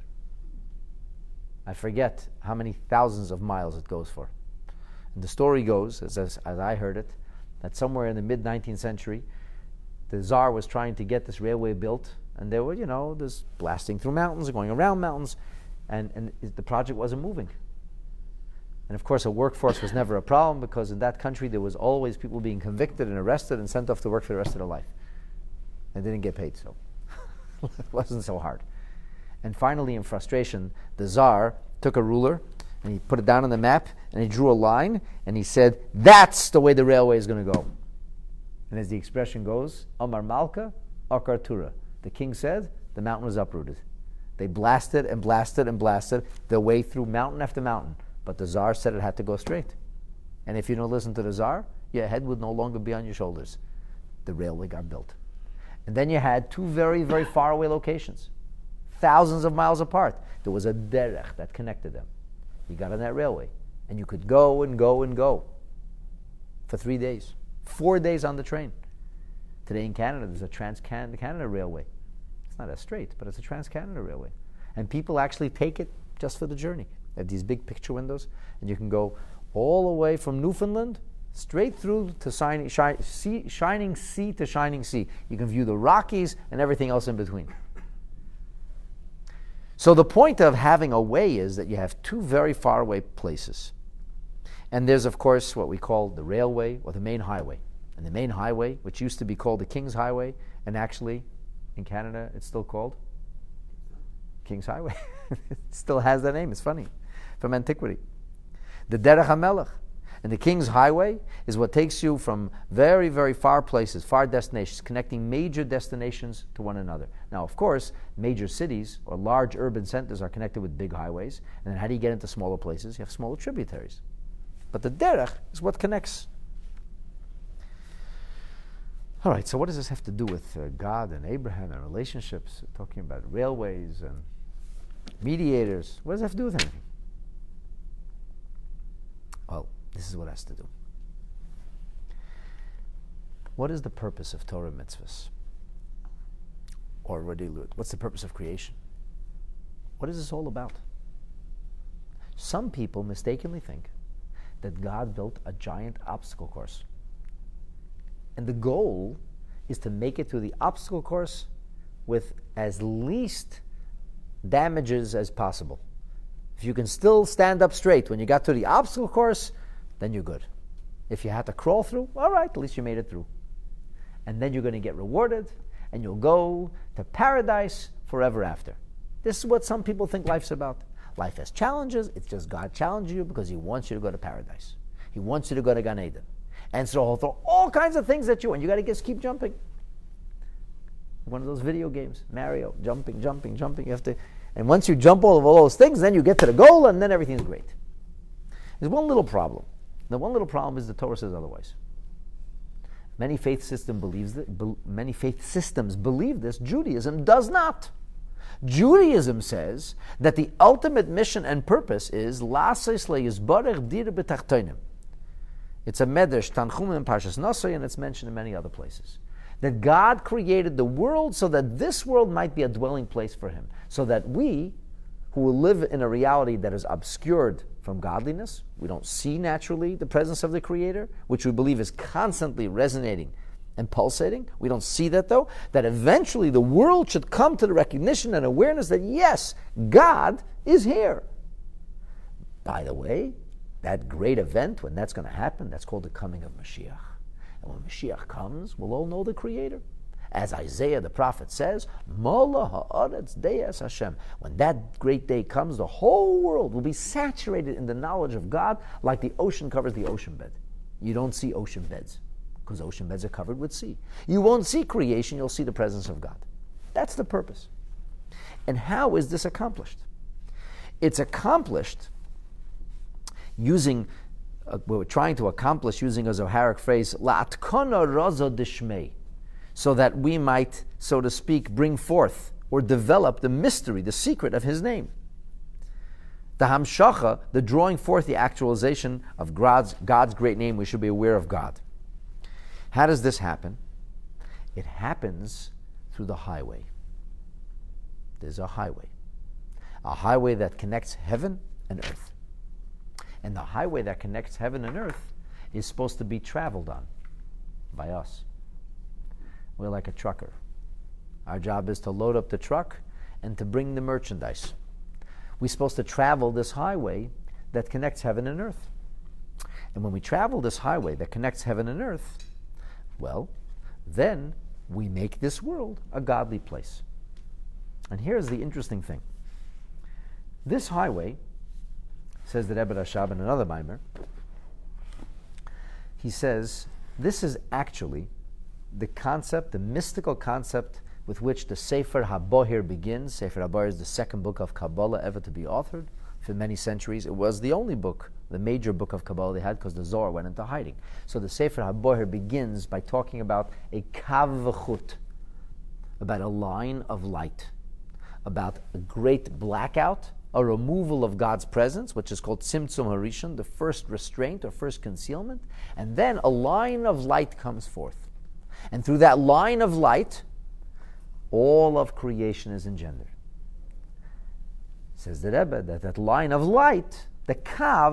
I forget how many thousands of miles it goes for. And the story goes, as I heard it, that somewhere in the mid-19th century, the Tsar was trying to get this railway built, and there were, this blasting through mountains, going around mountains, and the project wasn't moving. And of course, a workforce was never a problem, because in that country there was always people being convicted and arrested and sent off to work for the rest of their life. And they didn't get paid, so it wasn't so hard. And finally, in frustration, the Tsar took a ruler and he put it down on the map and he drew a line and he said, "That's the way the railway is going to go." And as the expression goes, Amar Malka, Akar Tura. The king said, the mountain was uprooted. They blasted and blasted and blasted their way through mountain after mountain. But the Tsar said it had to go straight. And if you don't listen to the Tsar, your head would no longer be on your shoulders. The railway got built. And then you had two very, very far away locations, thousands of miles apart. There was a derech that connected them. You got on that railway, and you could go and go and go for 3 days, 4 days on the train. Today in Canada, there's a Trans-Canada Railway. It's not as straight, but it's a Trans-Canada Railway. And people actually take it just for the journey. They have these big picture windows, and you can go all the way from Newfoundland straight through to shining sea to shining sea. You can view the Rockies and everything else in between. So the point of having a way is that you have two very far away places. And there's, of course, what we call the railway or the main highway. And the main highway, which used to be called the King's Highway, and actually in Canada it's still called King's Highway. It still has that name. It's funny. From antiquity. The Derech HaMelech. And the King's Highway is what takes you from very, very far places, far destinations, connecting major destinations to one another. Now, of course, major cities or large urban centers are connected with big highways. And then how do you get into smaller places? You have smaller tributaries. But the Derech is what connects. All right, so what does this have to do with God and Abraham and relationships? We're talking about railways and mediators. What does that have to do with anything? Well, this is what it has to do. What is the purpose of Torah mitzvahs? Or what's the purpose of creation? What is this all about? Some people mistakenly think that God built a giant obstacle course. And the goal is to make it through the obstacle course with as least damages as possible. If you can still stand up straight when you got to the obstacle course, then you're good. If you had to crawl through, all right, at least you made it through. And then you're going to get rewarded, and you'll go to paradise forever after. This is what some people think life's about. Life has challenges. It's just God challenging you because He wants you to go to paradise. He wants you to go to Gan Eden. And so He'll throw all kinds of things at you, and you got to just keep jumping. One of those video games, Mario, jumping. You have to, and once you jump all of all those things, then you get to the goal, and then everything's great. There's one little problem. The one little problem is the Torah says otherwise. Many faith systems believe this. Judaism does not. Judaism says that the ultimate mission and purpose is La'aseh le'yizbarech dira b'tachtonim. It's a medrash, Tanchum in Parshas Nosai, and it's mentioned in many other places. That God created the world so that this world might be a dwelling place for Him. So that we, who will live in a reality that is obscured from godliness, we don't see naturally the presence of the Creator, which we believe is constantly resonating and pulsating. We don't see that though. That eventually the world should come to the recognition and awareness that yes, God is here. By the way, that great event, when that's going to happen, that's called the coming of Mashiach. And when Mashiach comes, we'll all know the Creator. As Isaiah the prophet says, Mola ha'aretz deyas Hashem. When that great day comes, the whole world will be saturated in the knowledge of God like the ocean covers the ocean bed. You don't see ocean beds because ocean beds are covered with sea. You won't see creation, you'll see the presence of God. That's the purpose. And how is this accomplished? It's accomplished using, we're trying to accomplish using a Zoharic phrase, La'atkona razo dishmei, so that we might, so to speak, bring forth or develop the mystery, the secret of His name. The hamshacha, the drawing forth, the actualization of God's great name, we should be aware of God. How does this happen? It happens through the highway. There's a highway that connects heaven and earth. And the highway that connects heaven and earth is supposed to be traveled on by us. We're like a trucker. Our job is to load up the truck and to bring the merchandise. We're supposed to travel this highway that connects heaven and earth. And when we travel this highway that connects heaven and earth, well, then we make this world a godly place. And here's the interesting thing. This highway, says the Rebbe Rashab in another Maimer, he says, this is actually the concept, the mystical concept with which the Sefer HaBohir begins. Sefer HaBohir is the second book of Kabbalah ever to be authored. For many centuries, it was the only book, the major book of Kabbalah they had, because the Zohar went into hiding. So the Sefer HaBohir begins by talking about a kav v'chut, about a line of light, about a great blackout, a removal of God's presence, which is called Tzimtzum Harishon, the first restraint or first concealment, and then a line of light comes forth. And through that line of light, all of creation is engendered. Says the Rebbe that line of light, the kav,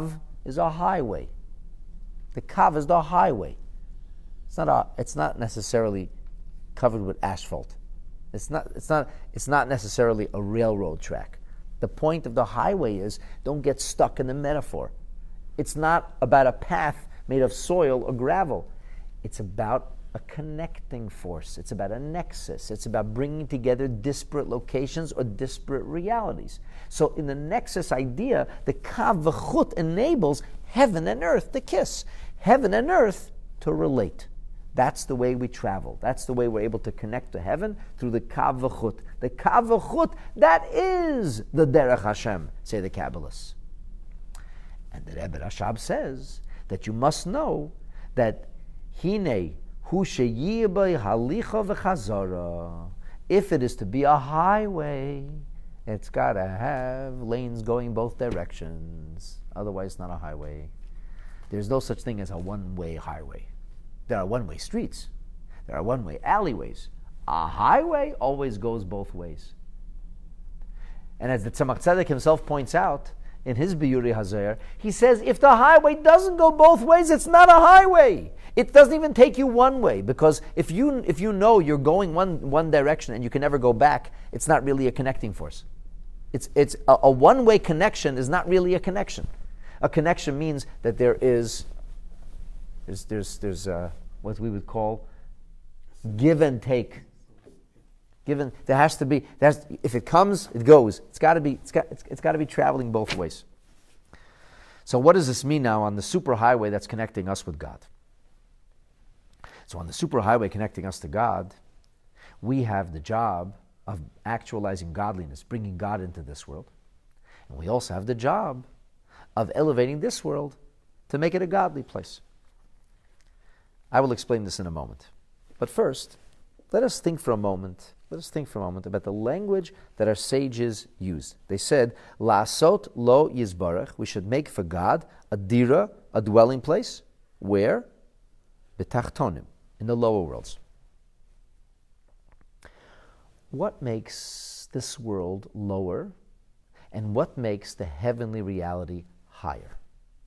is a highway. The kav is the highway. It's not necessarily covered with asphalt. It's not necessarily a railroad track. The point of the highway is don't get stuck in the metaphor. It's not about a path made of soil or gravel. It's about a connecting force. It's about a nexus. It's about bringing together disparate locations or disparate realities. So in the nexus idea, the kav v'chut enables heaven and earth to kiss. Heaven and earth to relate. That's the way we travel. That's the way we're able to connect to heaven through the kav v'chut. The kav v'chut, that is the derech Hashem, say the Kabbalists. And the Rebbe Rashab says that you must know that hine hu sheyibay halicha v'chazara. If it is to be a highway, it's got to have lanes going both directions. Otherwise, it's not a highway. There's no such thing as a one-way highway. There are one-way streets. There are one-way alleyways. A highway always goes both ways. And as the Tzemach Tzedek himself points out in his Biyuri Hazer, he says, if the highway doesn't go both ways, it's not a highway. It doesn't even take you one way, because if you know you're going one direction and you can never go back, it's not really a connecting force. It's a one-way connection is not really a connection. A connection means that there's what we would call give and take. There has to be. If it comes, it goes. It's got to be traveling both ways. So what does this mean now on the superhighway that's connecting us with God? So on the superhighway connecting us to God, we have the job of actualizing godliness, bringing God into this world, and we also have the job of elevating this world to make it a godly place. I will explain this in a moment. But first, let us think for a moment about the language that our sages used. They said, La'asot lo yizbarach, we should make for God a dira, a dwelling place. Where? B'tachtonim, in the lower worlds. What makes this world lower, and what makes the heavenly reality higher?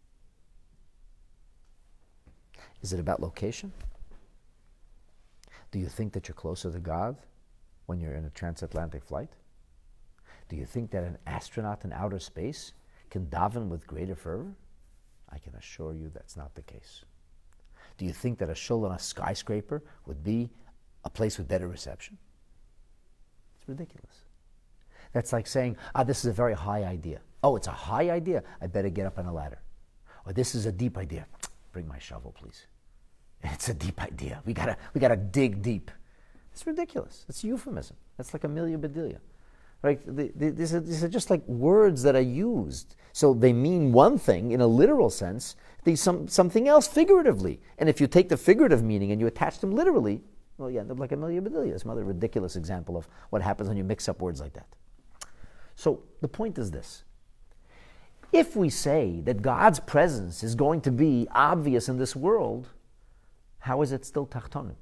Is it about location? Do you think that you're closer to God when you're in a transatlantic flight? Do you think that an astronaut in outer space can daven with greater fervor? I can assure you that's not the case. Do you think that a shul on a skyscraper would be a place with better reception? It's ridiculous. That's like saying, this is a very high idea. Oh, it's a high idea. I better get up on a ladder. Or this is a deep idea. Bring my shovel, please. It's a deep idea. We gotta dig deep. It's ridiculous. It's euphemism. That's like Amelia Bedelia. Right? These are just like words that are used. So they mean one thing in a literal sense, something else figuratively. And if you take the figurative meaning and you attach them literally, well, you end up like Amelia Bedelia. It's another ridiculous example of what happens when you mix up words like that. So the point is this. If we say that God's presence is going to be obvious in this world, how is it still tachtonim?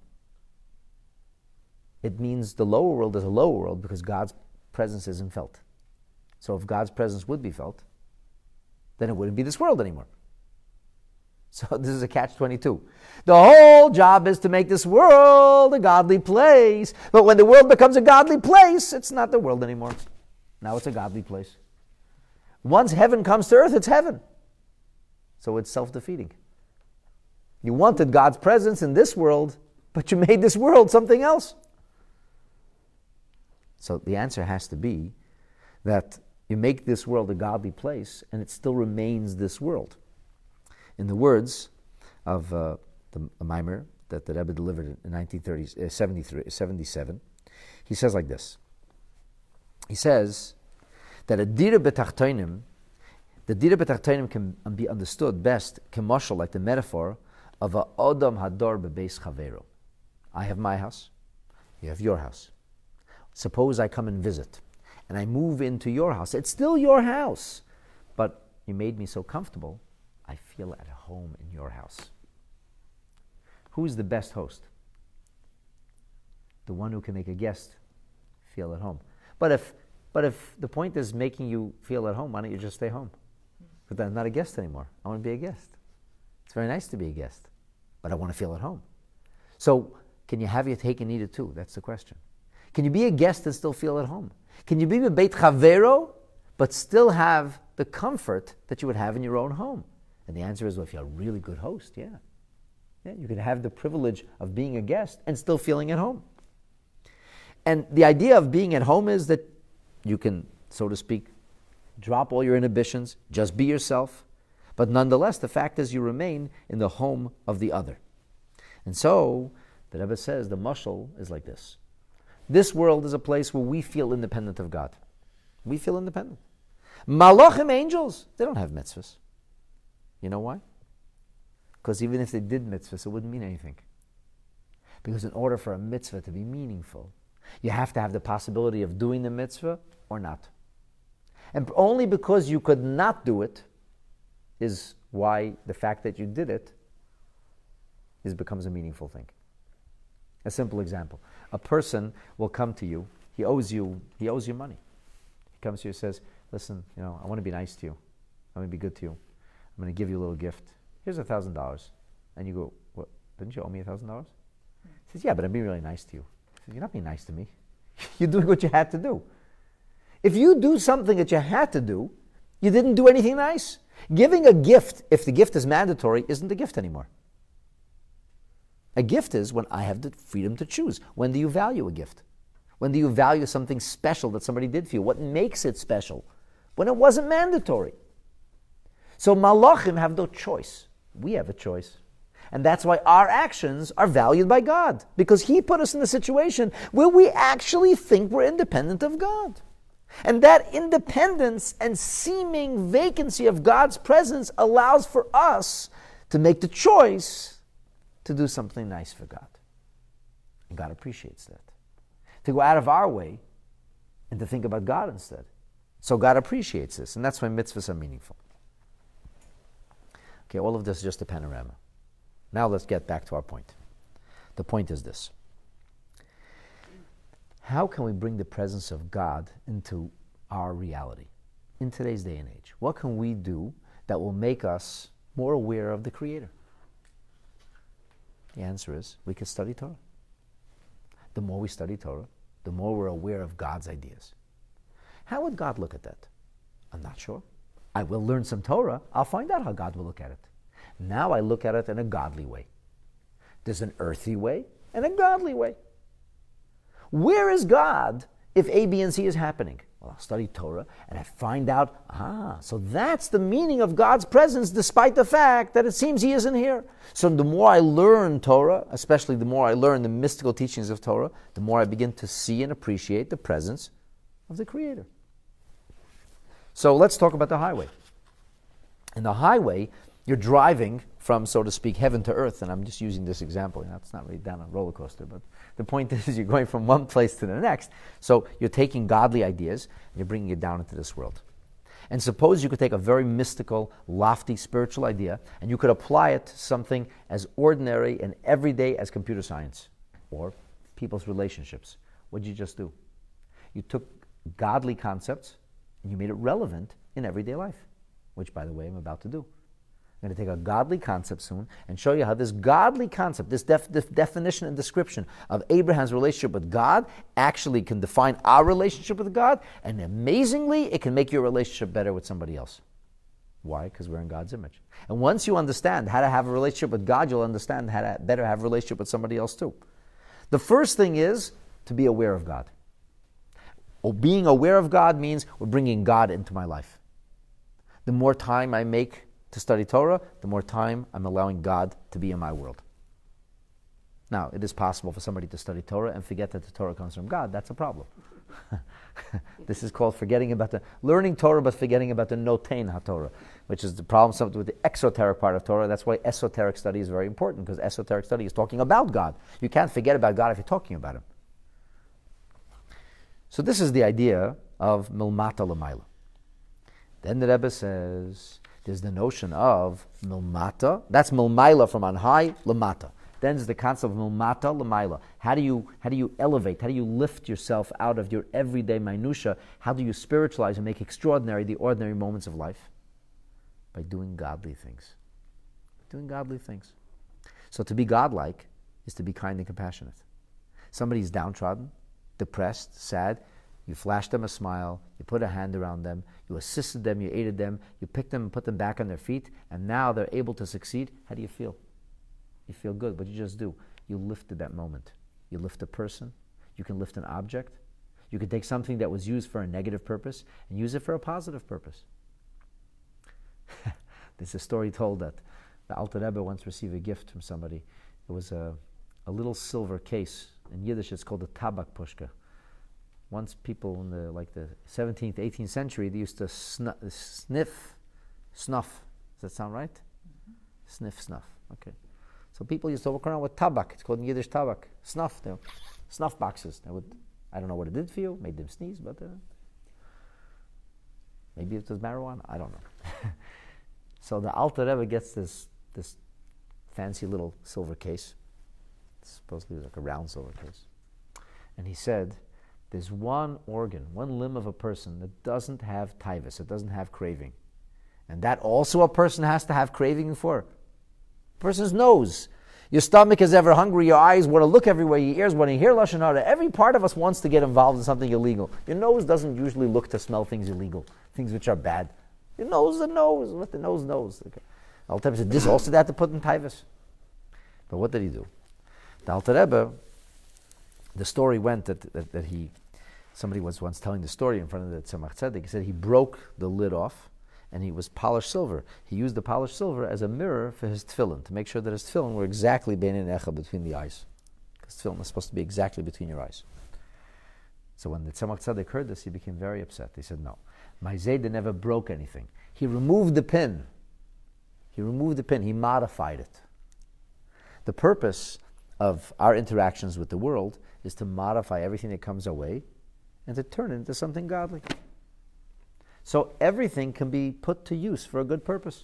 It means the lower world is a lower world because God's presence isn't felt. So if God's presence would be felt, then it wouldn't be this world anymore. So this is a catch-22. The whole job is to make this world a godly place. But when the world becomes a godly place, it's not the world anymore. Now it's a godly place. Once heaven comes to earth, it's heaven. So it's self-defeating. You wanted God's presence in this world, but you made this world something else. So the answer has to be that you make this world a godly place, and it still remains this world. In the words of the Maimer that the Rebbe delivered in 1977, he says like this. He says that a dira b'tachtonim, the dira b'tachtonim can be understood best, kemoshel, like the metaphor of a odom hador bebeis chavero. I have my house, you have your house. Suppose I come and visit, and I move into your house. It's still your house, but you made me so comfortable, I feel at home in your house. Who's the best host? The one who can make a guest feel at home. But if the point is making you feel at home, why don't you just stay home? But I'm not a guest anymore. I want to be a guest. It's very nice to be a guest, but I want to feel at home. So, can you have your take and eat it too? That's the question. Can you be a guest and still feel at home? Can you be a Beit Chavero, but still have the comfort that you would have in your own home? And the answer is, well, if you're a really good host, yeah, you can have the privilege of being a guest and still feeling at home. And the idea of being at home is that you can, so to speak, drop all your inhibitions, just be yourself, but nonetheless, the fact is you remain in the home of the other. And so, the Rebbe says the mashal is like this. This world is a place where we feel independent of God. We feel independent. Malachim, angels, they don't have mitzvahs. You know why? Because even if they did mitzvahs, it wouldn't mean anything. Because in order for a mitzvah to be meaningful, you have to have the possibility of doing the mitzvah or not. And only because you could not do it is why the fact that you did it becomes a meaningful thing. A simple example. A person will come to you, he owes you money. He comes to you and says, listen, I want to be nice to you. I want to be good to you. I'm going to give you a little gift. Here's $1,000. And you go, what? Didn't you owe me $1,000? He says, yeah, but I'm being really nice to you. He says, you're not being nice to me. You're doing what you had to do. If you do something that you had to do, you didn't do anything nice. Giving a gift, if the gift is mandatory, isn't a gift anymore. A gift is when I have the freedom to choose. When do you value a gift? When do you value something special that somebody did for you? What makes it special? When it wasn't mandatory. So malachim have no choice. We have a choice. And that's why our actions are valued by God. Because He put us in a situation where we actually think we're independent of God. And that independence and seeming vacancy of God's presence allows for us to make the choice to do something nice for God. And God appreciates that. To go out of our way and to think about God instead. So God appreciates this, and that's why mitzvahs are meaningful. Okay, all of this is just a panorama. Now let's get back to our point. The point is this. How can we bring the presence of God into our reality in today's day and age? What can we do that will make us more aware of the Creator? The answer is we can study Torah. The more we study Torah, the more we're aware of God's ideas. How would God look at that? I'm not sure. I will learn some Torah. I'll find out how God will look at it. Now I look at it in a godly way. There's an earthy way and a godly way. Where is God if A, B, and C is happening? Well, I'll study Torah and I find out, so that's the meaning of God's presence despite the fact that it seems He isn't here. So the more I learn Torah, especially the more I learn the mystical teachings of Torah, the more I begin to see and appreciate the presence of the Creator. So let's talk about the highway. In the highway, you're driving from, so to speak, heaven to earth, and I'm just using this example. It's not really down a roller coaster, but the point is you're going from one place to the next. So you're taking godly ideas and you're bringing it down into this world. And suppose you could take a very mystical, lofty, spiritual idea and you could apply it to something as ordinary and everyday as computer science or people's relationships. What did you just do? You took godly concepts and you made it relevant in everyday life, which, by the way, I'm about to do. I'm going to take a godly concept soon and show you how this godly concept, this definition and description of Abraham's relationship with God actually can define our relationship with God, and amazingly, it can make your relationship better with somebody else. Why? Because we're in God's image. And once you understand how to have a relationship with God, you'll understand how to better have a relationship with somebody else too. The first thing is to be aware of God. Being aware of God means we're bringing God into my life. The more time I make to study Torah, the more time I'm allowing God to be in my world. Now, it is possible for somebody to study Torah and forget that the Torah comes from God. That's a problem. This is called learning Torah but forgetting about the notein HaTorah, which is the problem with the exoteric part of Torah. That's why esoteric study is very important, because esoteric study is talking about God. You can't forget about God if you're talking about Him. So this is the idea of milmata l'mayla. Then the Rebbe says, there's the notion of milmata. That's milmayla, from on high, lamata. Then there's the concept of milmata l'mayla. How do you elevate? How do you lift yourself out of your everyday minutia? How do you spiritualize and make extraordinary the ordinary moments of life? By doing godly things. Doing godly things. So to be godlike is to be kind and compassionate. Somebody's downtrodden, depressed, sad, you flash them a smile, you put a hand around them, you assisted them, you aided them, you picked them and put them back on their feet, and now they're able to succeed. How do you feel? You feel good. What do you just do? You lifted that moment. You lift a person. You can lift an object. You can take something that was used for a negative purpose and use it for a positive purpose. There's a story told that the Alter Rebbe once received a gift from somebody. It was a little silver case. In Yiddish, it's called a tabak pushka. Once people in the 17th, 18th century, they used to snuff. Does that sound right? Mm-hmm. Snuff. Okay. So people used to walk around with tabak. It's called in Yiddish tabak. Snuff. Snuff boxes. I don't know what it did for you. Made them sneeze, but maybe it was marijuana. I don't know. So the Alter Rebbe gets this fancy little silver case. Supposedly it was like a round silver case. And he said, there's one organ, one limb of a person that doesn't have tivus, it doesn't have craving. And that also a person has to have craving for. A person's nose. Your stomach is ever hungry, your eyes want to look everywhere, your ears want to hear Lashon Hara. Every part of us wants to get involved in something illegal. Your nose doesn't usually look to smell things illegal, things which are bad. Your nose is a nose, what the nose knows. Alter Rebbe said, this also they had to put in tivus. But what did he do? The Alter Rebbe, the story went that somebody was once telling the story in front of the Tzemach Tzedek. He said he broke the lid off, and he was polished silver. He used the polished silver as a mirror for his tefillin, to make sure that his tefillin were exactly bein echa, between the eyes. Because tefillin is supposed to be exactly between your eyes. So when the Tzemach Tzedek heard this, he became very upset. He said, no, my Zayda never broke anything. He removed the pin. He modified it. The purpose of our interactions with the world is to modify everything that comes our way and to turn it into something godly. So everything can be put to use for a good purpose.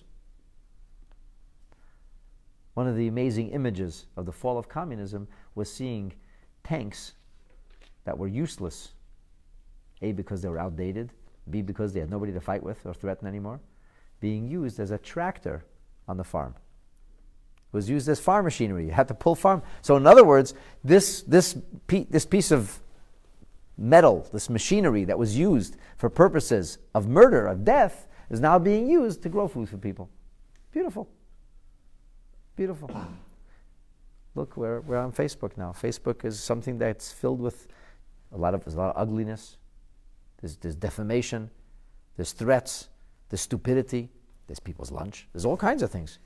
One of the amazing images of the fall of communism was seeing tanks that were useless, A, because they were outdated, B, because they had nobody to fight with or threaten anymore, being used as a tractor on the farm. It was used as farm machinery. You had to pull farm. So in other words, this piece of metal, this machinery that was used for purposes of murder, of death, is now being used to grow food for people. Beautiful. Beautiful. Look, we're on Facebook now. Facebook is something that's filled with a lot of ugliness. There's defamation. There's threats. There's stupidity. There's people's lunch. There's all kinds of things.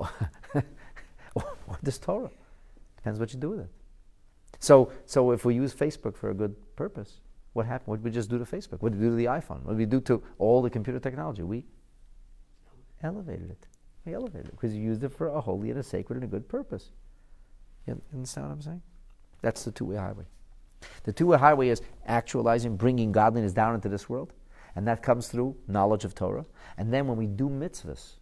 Or there's Torah. Depends what you do with it. So if we use Facebook for a good purpose, what happened? What did we just do to Facebook? What did we do to the iPhone? What did we do to all the computer technology? We elevated it. We elevated it because you used it for a holy and a sacred and a good purpose. You understand what I'm saying? That's the two-way highway. The two-way highway is actualizing, bringing godliness down into this world, and that comes through knowledge of Torah. And then when we do mitzvahs,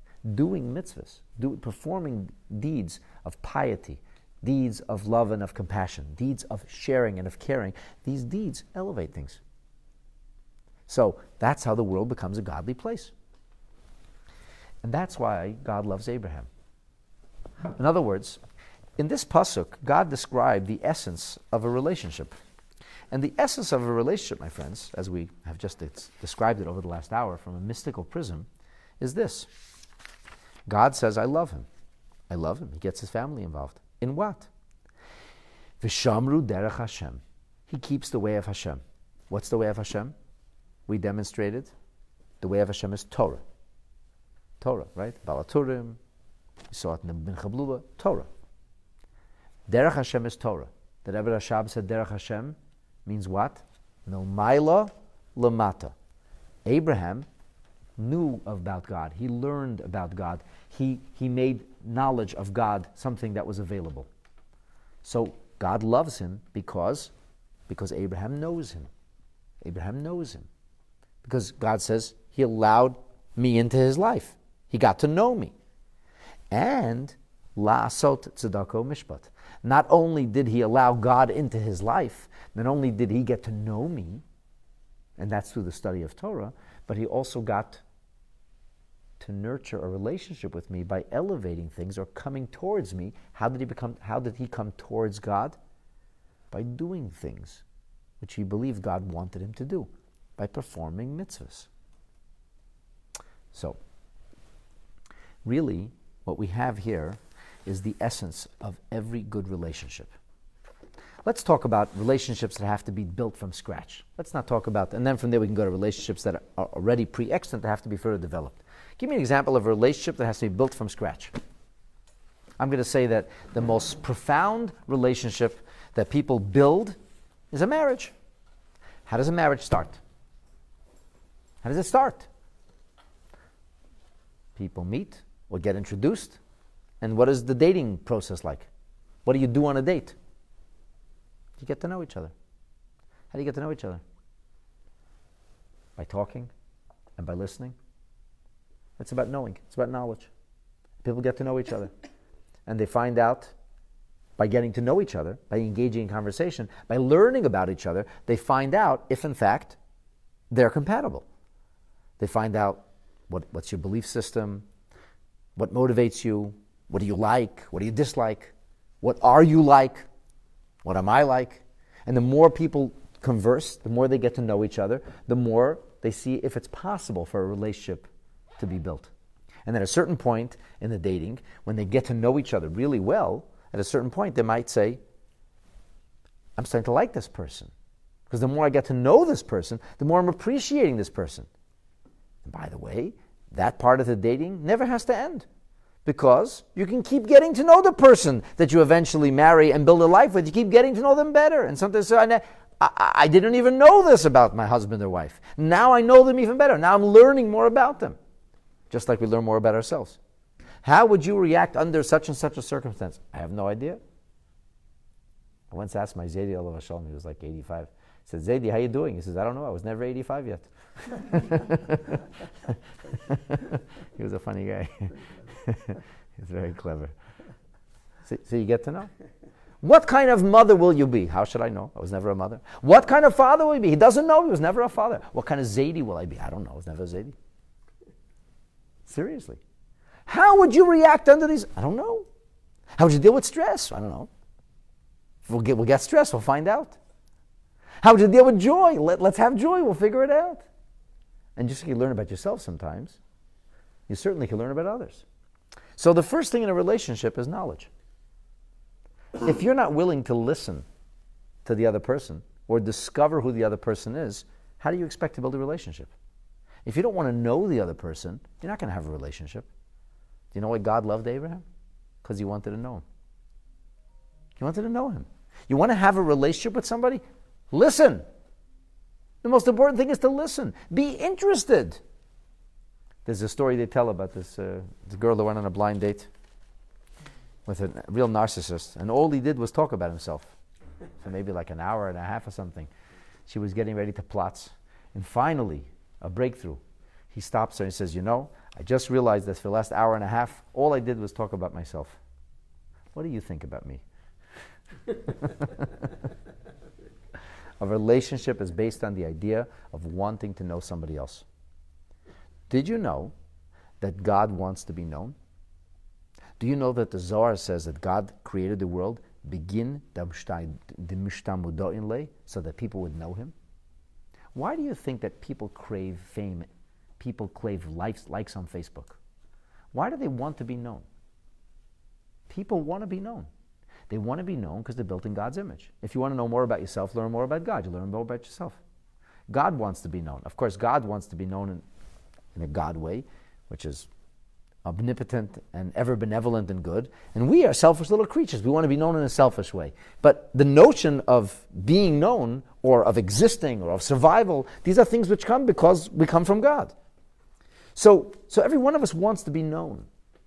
performing deeds of piety, deeds of love and of compassion, deeds of sharing and of caring, these deeds elevate things. So that's how the world becomes a godly place. And that's why God loves Abraham. In other words, in this pasuk, God described the essence of a relationship. And the essence of a relationship, my friends, as we have just described it over the last hour from a mystical prism, is this. God says, I love him. I love him. He gets his family involved. In what? V'shamru derech Hashem. He keeps the way of Hashem. What's the way of Hashem? We demonstrated the way of Hashem is Torah. Torah, right? Balaturim. We saw it in the Bin Chablula. Torah. Derech Hashem is Torah. The Rebbe Rashab said Derech Hashem means what? Milmaila lamata. Abraham knew about God. He learned about God. He made knowledge of God something that was available. So God loves him because Abraham knows him. Abraham knows him. Because God says he allowed me into his life. He got to know me. And la'asot tzedako mishpat. Not only did he allow God into his life, not only did he get to know me, and that's through the study of Torah, but he also got to nurture a relationship with me by elevating things or coming towards me. How did he come towards God? By doing things which he believed God wanted him to do, by performing mitzvahs. So, really, what we have here is the essence of every good relationship. Let's talk about relationships that have to be built from scratch. Let's not talk about, and then from there we can go to relationships that are already pre-extant that have to be further developed. Give me an example of a relationship that has to be built from scratch. I'm going to say that the most profound relationship that people build is a marriage. How does a marriage start? How does it start? People meet or get introduced. And what is the dating process like? What do you do on a date? You get to know each other. How do you get to know each other? By talking and by listening. It's about knowing. It's about knowledge. People get to know each other. And they find out by getting to know each other, by engaging in conversation, by learning about each other, they find out if, in fact, they're compatible. They find out what's your belief system, what motivates you, what do you like, what do you dislike, what are you like, what am I like? And the more people converse, the more they get to know each other, the more they see if it's possible for a relationship to be built. And at a certain point in the dating, when they get to know each other really well, at a certain point they might say, I'm starting to like this person. Because the more I get to know this person, the more I'm appreciating this person. And by the way, that part of the dating never has to end. Because you can keep getting to know the person that you eventually marry and build a life with. You keep getting to know them better. And sometimes say, I didn't even know this about my husband or wife. Now I know them even better. Now I'm learning more about them. Just like we learn more about ourselves. How would you react under such and such a circumstance? I have no idea. I once asked my Zaidi Alav Shalom, he was like 85. I said, Zaidi, how you doing? He says, I don't know, I was never 85 yet. He was a funny guy. He's very clever. So you get to know. What kind of mother will you be? How should I know? I was never a mother. What kind of father will you be? He doesn't know. He was never a father. What kind of Zaidi will I be? I don't know. I was never a Zaidi. Seriously. How would you react under these? I don't know. How would you deal with stress? I don't know. We'll get stressed. We'll find out. How would you deal with joy? Let's have joy. We'll figure it out. And just like you learn about yourself sometimes, you certainly can learn about others. So the first thing in a relationship is knowledge. If you're not willing to listen to the other person or discover who the other person is, how do you expect to build a relationship? If you don't want to know the other person, you're not going to have a relationship. Do you know why God loved Abraham? Because he wanted to know him. He wanted to know him. You want to have a relationship with somebody? Listen. The most important thing is to listen. Be interested. There's a story they tell about this girl that went on a blind date with a real narcissist, and all he did was talk about himself for maybe like an hour and a half or something. She was getting ready to plotz, and finally, a breakthrough. He stops her and says, I just realized that for the last hour and a half, all I did was talk about myself. What do you think about me? A relationship is based on the idea of wanting to know somebody else. Did you know that God wants to be known? Do you know that the Zohar says that God created the world, begin so that people would know him? Why do you think that people crave fame, people crave likes on Facebook? Why do they want to be known? People want to be known. They want to be known because they're built in God's image. If you want to know more about yourself, learn more about God. You learn more about yourself. God wants to be known. Of course, God wants to be known in a God way, which is omnipotent and ever benevolent and good. And we are selfish little creatures. We want to be known in a selfish way. But the notion of being known or of existing or of survival, these are things which come because we come from God. So every one of us wants to be known.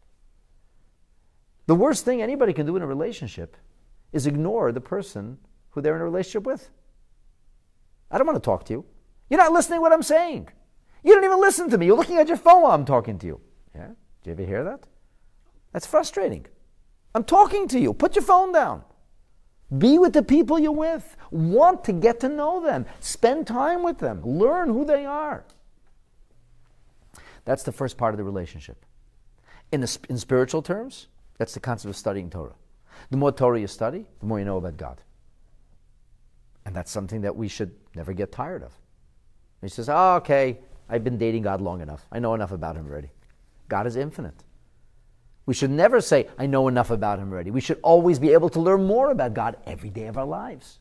The worst thing anybody can do in a relationship is ignore the person who they're in a relationship with. I don't want to talk to you. You're not listening to what I'm saying. You don't even listen to me. You're looking at your phone while I'm talking to you. Yeah? Do you ever hear that? That's frustrating. I'm talking to you. Put your phone down. Be with the people you're with. Want to get to know them. Spend time with them. Learn who they are. That's the first part of the relationship. In spiritual terms, that's the concept of studying Torah. The more Torah you study, the more you know about God. And that's something that we should never get tired of. He says, oh, okay, I've been dating God long enough. I know enough about him already. God is infinite. We should never say, I know enough about him already. We should always be able to learn more about God every day of our lives.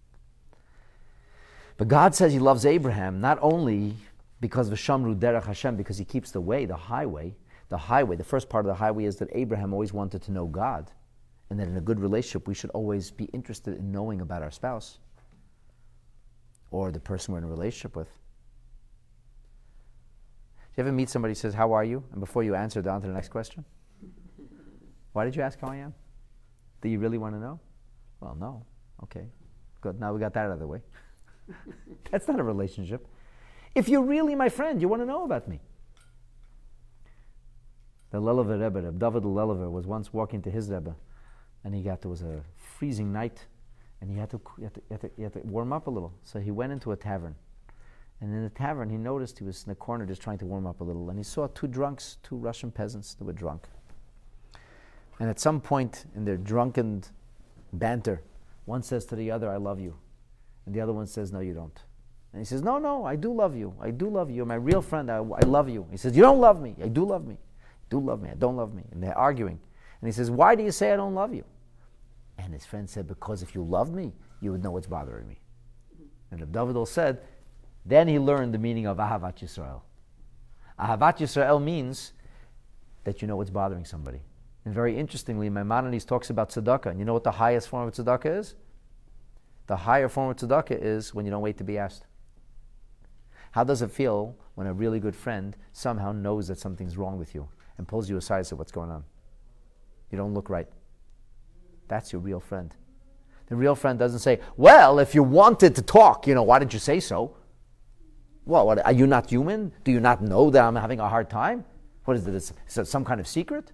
But God says he loves Abraham not only because of Shamru Derech Hashem, because he keeps the way, the highway. The first part of the highway is that Abraham always wanted to know God, and that in a good relationship we should always be interested in knowing about our spouse or the person we're in a relationship with. Do you ever meet somebody who says, how are you? And before you answer, down to the next question? Why did you ask how I am? Do you really want to know? Well, no. Okay, good. Now we got that out of the way. That's not a relationship. If you're really my friend, you want to know about me. The Lelever Rebbe, David Lelever, was once walking to his Rebbe, and there was a freezing night, and he had to warm up a little. So he went into a tavern. And in the tavern, he noticed he was in the corner just trying to warm up a little, and he saw two Russian peasants that were drunk. And at some point in their drunken banter, one says to the other, I love you. And the other one says, no, you don't. And he says, no, I do love you. I do love you. You're my real friend. I love you. He says, you don't love me. I do love me. Do love me. I don't love me. And they're arguing. And he says, why do you say I don't love you? And his friend said, because if you loved me, you would know what's bothering me. And the Davidol said, then he learned the meaning of Ahavat Yisrael. Ahavat Yisrael means that you know what's bothering somebody. And very interestingly, Maimonides talks about tzedakah. And you know what the highest form of tzedakah is? The higher form of tzedakah is when you don't wait to be asked. How does it feel when a really good friend somehow knows that something's wrong with you and pulls you aside and says, what's going on? You don't look right. That's your real friend. The real friend doesn't say, well, if you wanted to talk, why didn't you say so? Well, what, are you not human? Do you not know that I'm having a hard time? What is this? Is it some kind of secret?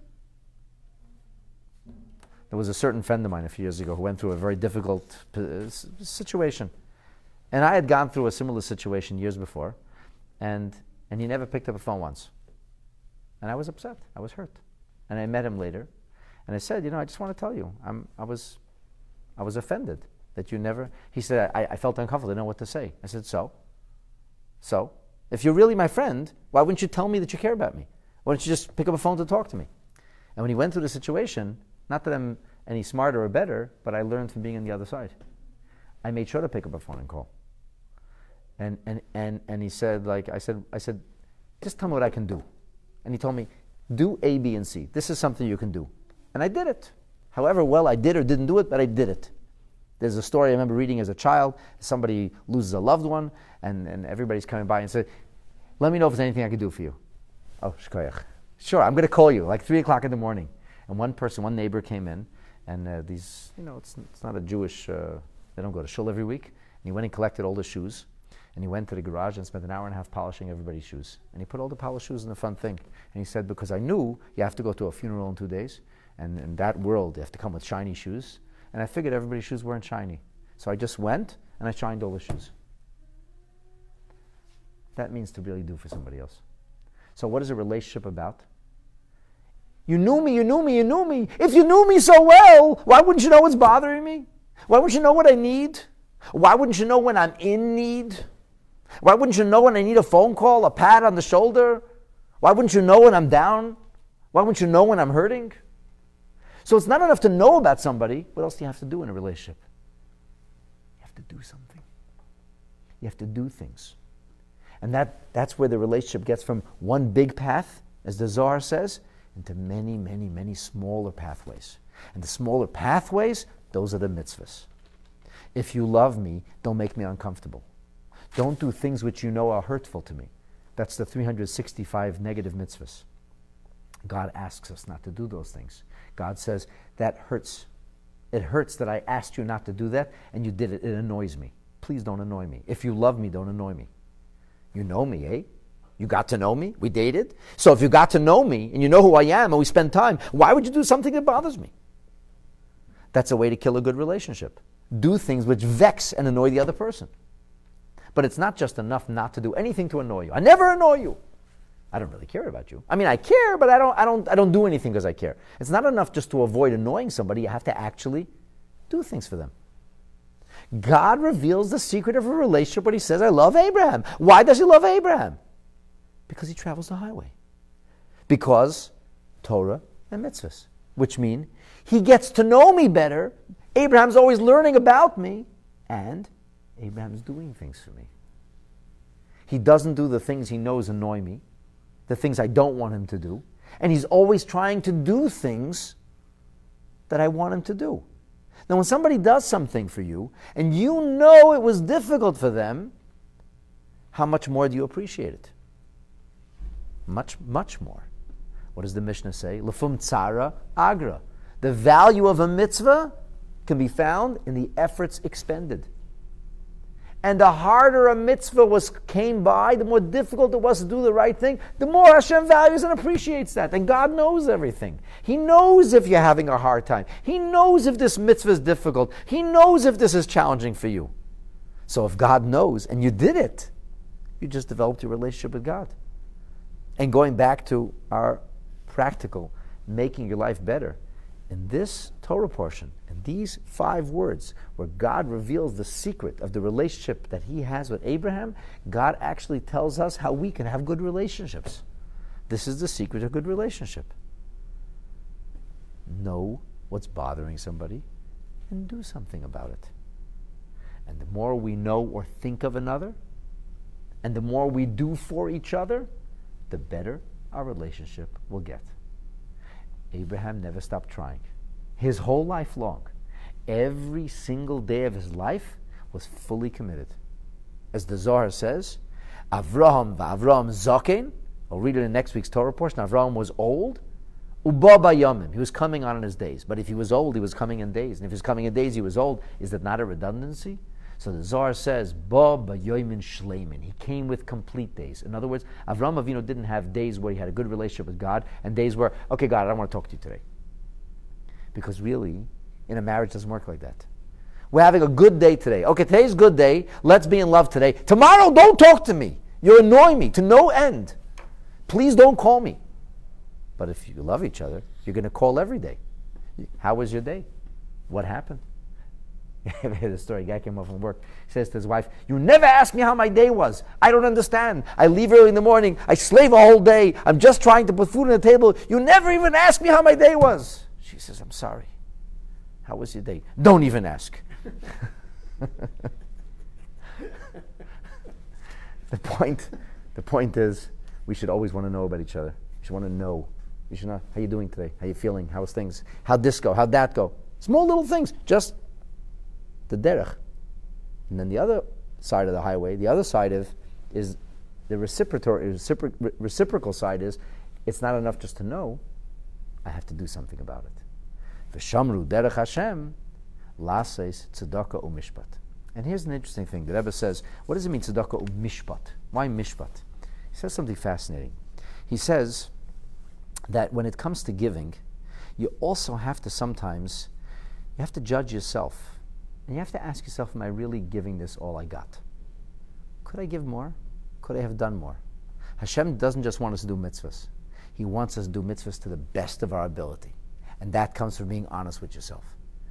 There was a certain friend of mine a few years ago who went through a very difficult situation. And I had gone through a similar situation years before, and he never picked up a phone once. And I was upset. I was hurt. And I met him later, and I said, I just want to tell you, I was offended that you never... He said, I felt uncomfortable. I didn't know what to say. I said, so? If you're really my friend, why wouldn't you tell me that you care about me? Why don't you just pick up a phone to talk to me? And when he went through the situation, not that I'm any smarter or better, but I learned from being on the other side. I made sure to pick up a phone and call. And he said, I said, just tell me what I can do. And he told me, do A, B, and C. This is something you can do. And I did it. However well I did or didn't do it, but I did it. There's a story I remember reading as a child. Somebody loses a loved one, and everybody's coming by and said, let me know if there's anything I can do for you. Oh, shkoyach. Sure, I'm going to call you, like 3 o'clock in the morning. And one neighbor came in, and it's not a Jewish, they don't go to shul every week. And he went and collected all the shoes, and he went to the garage and spent an hour and a half polishing everybody's shoes. And he put all the polished shoes in the front thing. And he said, because I knew you have to go to a funeral in 2 days, and in that world you have to come with shiny shoes. And I figured everybody's shoes weren't shiny. So I just went, and I shined all the shoes. That means to really do for somebody else. So what is a relationship about? You knew me. If you knew me so well, why wouldn't you know what's bothering me? Why wouldn't you know what I need? Why wouldn't you know when I'm in need? Why wouldn't you know when I need a phone call, a pat on the shoulder? Why wouldn't you know when I'm down? Why wouldn't you know when I'm hurting? So it's not enough to know about somebody. What else do you have to do in a relationship? You have to do something. You have to do things. And that's where the relationship gets from one big path, as the Zohar says, into many, many, many smaller pathways. And the smaller pathways, those are the mitzvahs. If you love me, don't make me uncomfortable. Don't do things which you know are hurtful to me. That's the 365 negative mitzvahs. God asks us not to do those things. God says, that hurts. It hurts that I asked you not to do that, and you did it. It annoys me. Please don't annoy me. If you love me, don't annoy me. You know me, eh? You got to know me. We dated. So if you got to know me, and you know who I am, and we spend time, why would you do something that bothers me? That's a way to kill a good relationship. Do things which vex and annoy the other person. But it's not just enough not to do anything to annoy you. I never annoy you. I don't really care about you. I mean, I care, but I don't do anything because I care. It's not enough just to avoid annoying somebody. You have to actually do things for them. God reveals the secret of a relationship when he says, I love Abraham. Why does he love Abraham? Because he travels the highway. Because Torah and mitzvahs, which mean he gets to know me better. Abraham's always learning about me, and Abraham's doing things for me. He doesn't do the things he knows annoy me, the things I don't want him to do, and he's always trying to do things that I want him to do. Now, when somebody does something for you, and you know it was difficult for them, how much more do you appreciate it? Much, much more. What does the Mishnah say? Lefum tzara agra. The value of a mitzvah can be found in the efforts expended. And the harder a mitzvah came by, the more difficult it was to do the right thing, the more Hashem values and appreciates that. And God knows everything. He knows if you're having a hard time. He knows if this mitzvah is difficult. He knows if this is challenging for you. So if God knows and you did it, you just developed your relationship with God. And going back to our practical, making your life better, in this Torah portion, in these 5 words, where God reveals the secret of the relationship that he has with Abraham, God actually tells us how we can have good relationships. This is the secret of good relationship. Know what's bothering somebody and do something about it. And the more we know or think of another, and the more we do for each other, the better our relationship will get. Abraham never stopped trying. His whole life long, every single day of his life was fully committed. As the Zohar says, Avraham zaken, I'll read it in next week's Torah portion, Avraham was old, uba bayamim, he was coming on in his days. But if he was old, he was coming in days. And if he was coming in days, he was old. Is that not a redundancy? So the Zohar says, Ba bayomin shleimin. He came with complete days. In other words, Avraham Avinu didn't have days where he had a good relationship with God and days where, okay, God, I don't want to talk to you today. Because really, in a marriage, it doesn't work like that. We're having a good day today. Okay, today's a good day. Let's be in love today. Tomorrow, don't talk to me. You're annoying me to no end. Please don't call me. But if you love each other, you're going to call every day. How was your day? What happened? I ever heard the story? A guy came home from work. He says to his wife, you never ask me how my day was. I don't understand. I leave early in the morning. I slave a whole day. I'm just trying to put food on the table. You never even ask me how my day was. She says, I'm sorry. How was your day? Don't even ask. The point is, we should always want to know about each other. We should want to know. You should know, how you doing today? How you feeling? How's things? How'd this go? How'd that go? Small little things. Just the derech. And then the other side of the highway, the other side is the reciprocal side is, it's not enough just to know, I have to do something about it. V'shamru derech Hashem, lases tzedakah u'mishpat. And here's an interesting thing. The Rebbe says, what does it mean tzedakah u'mishpat? Why mishpat? He says something fascinating. He says that when it comes to giving, you also have to sometimes, you have to judge yourself. And you have to ask yourself, am I really giving this all I got? Could I give more? Could I have done more? Hashem doesn't just want us to do mitzvahs. He wants us to do mitzvahs to the best of our ability. And that comes from being honest with yourself.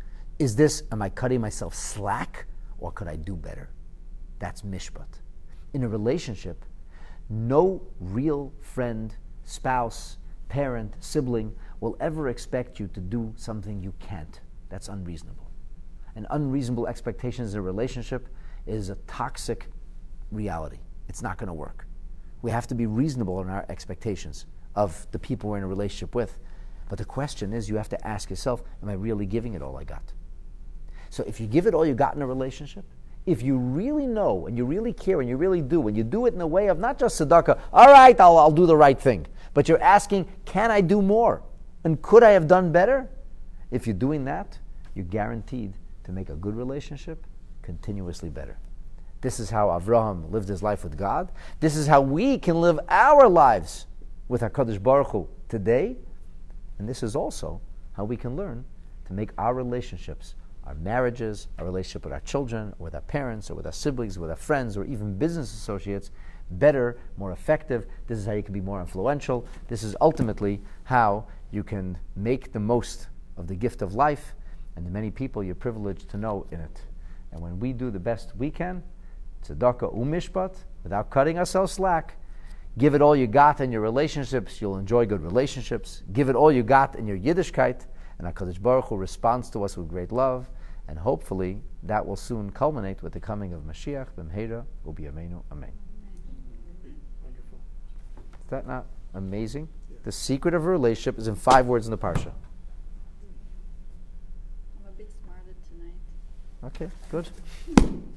Am I cutting myself slack, or could I do better? That's mishpat. In a relationship, no real friend, spouse, parent, sibling will ever expect you to do something you can't. That's unreasonable. And unreasonable expectations in a relationship is a toxic reality. It's not going to work. We have to be reasonable in our expectations of the people we're in a relationship with. But the question is, you have to ask yourself, am I really giving it all I got? So if you give it all you got in a relationship, if you really know and you really care and you really do, and you do it in a way of not just tzedakah, all right, I'll do the right thing, but you're asking, can I do more? And could I have done better? If you're doing that, you're guaranteed to make a good relationship continuously better. This is how Avraham lived his life with God. This is how we can live our lives with HaKadosh Baruch Hu today. And this is also how we can learn to make our relationships, our marriages, our relationship with our children, or with our parents, or with our siblings, or with our friends, or even business associates, better, more effective. This is how you can be more influential. This is ultimately how you can make the most of the gift of life and the many people you're privileged to know in it. And when we do the best we can, tzedakah umishpat, without cutting ourselves slack, give it all you got in your relationships, you'll enjoy good relationships. Give it all you got in your Yiddishkeit, and HaKadosh Baruch Hu responds to us with great love, and hopefully that will soon culminate with the coming of Mashiach, B'mheira, U'b'yameinu, Amen. Wonderful. Is that not amazing? The secret of a relationship is in 5 words in the Parsha. I'm a bit smarter tonight. Okay, good.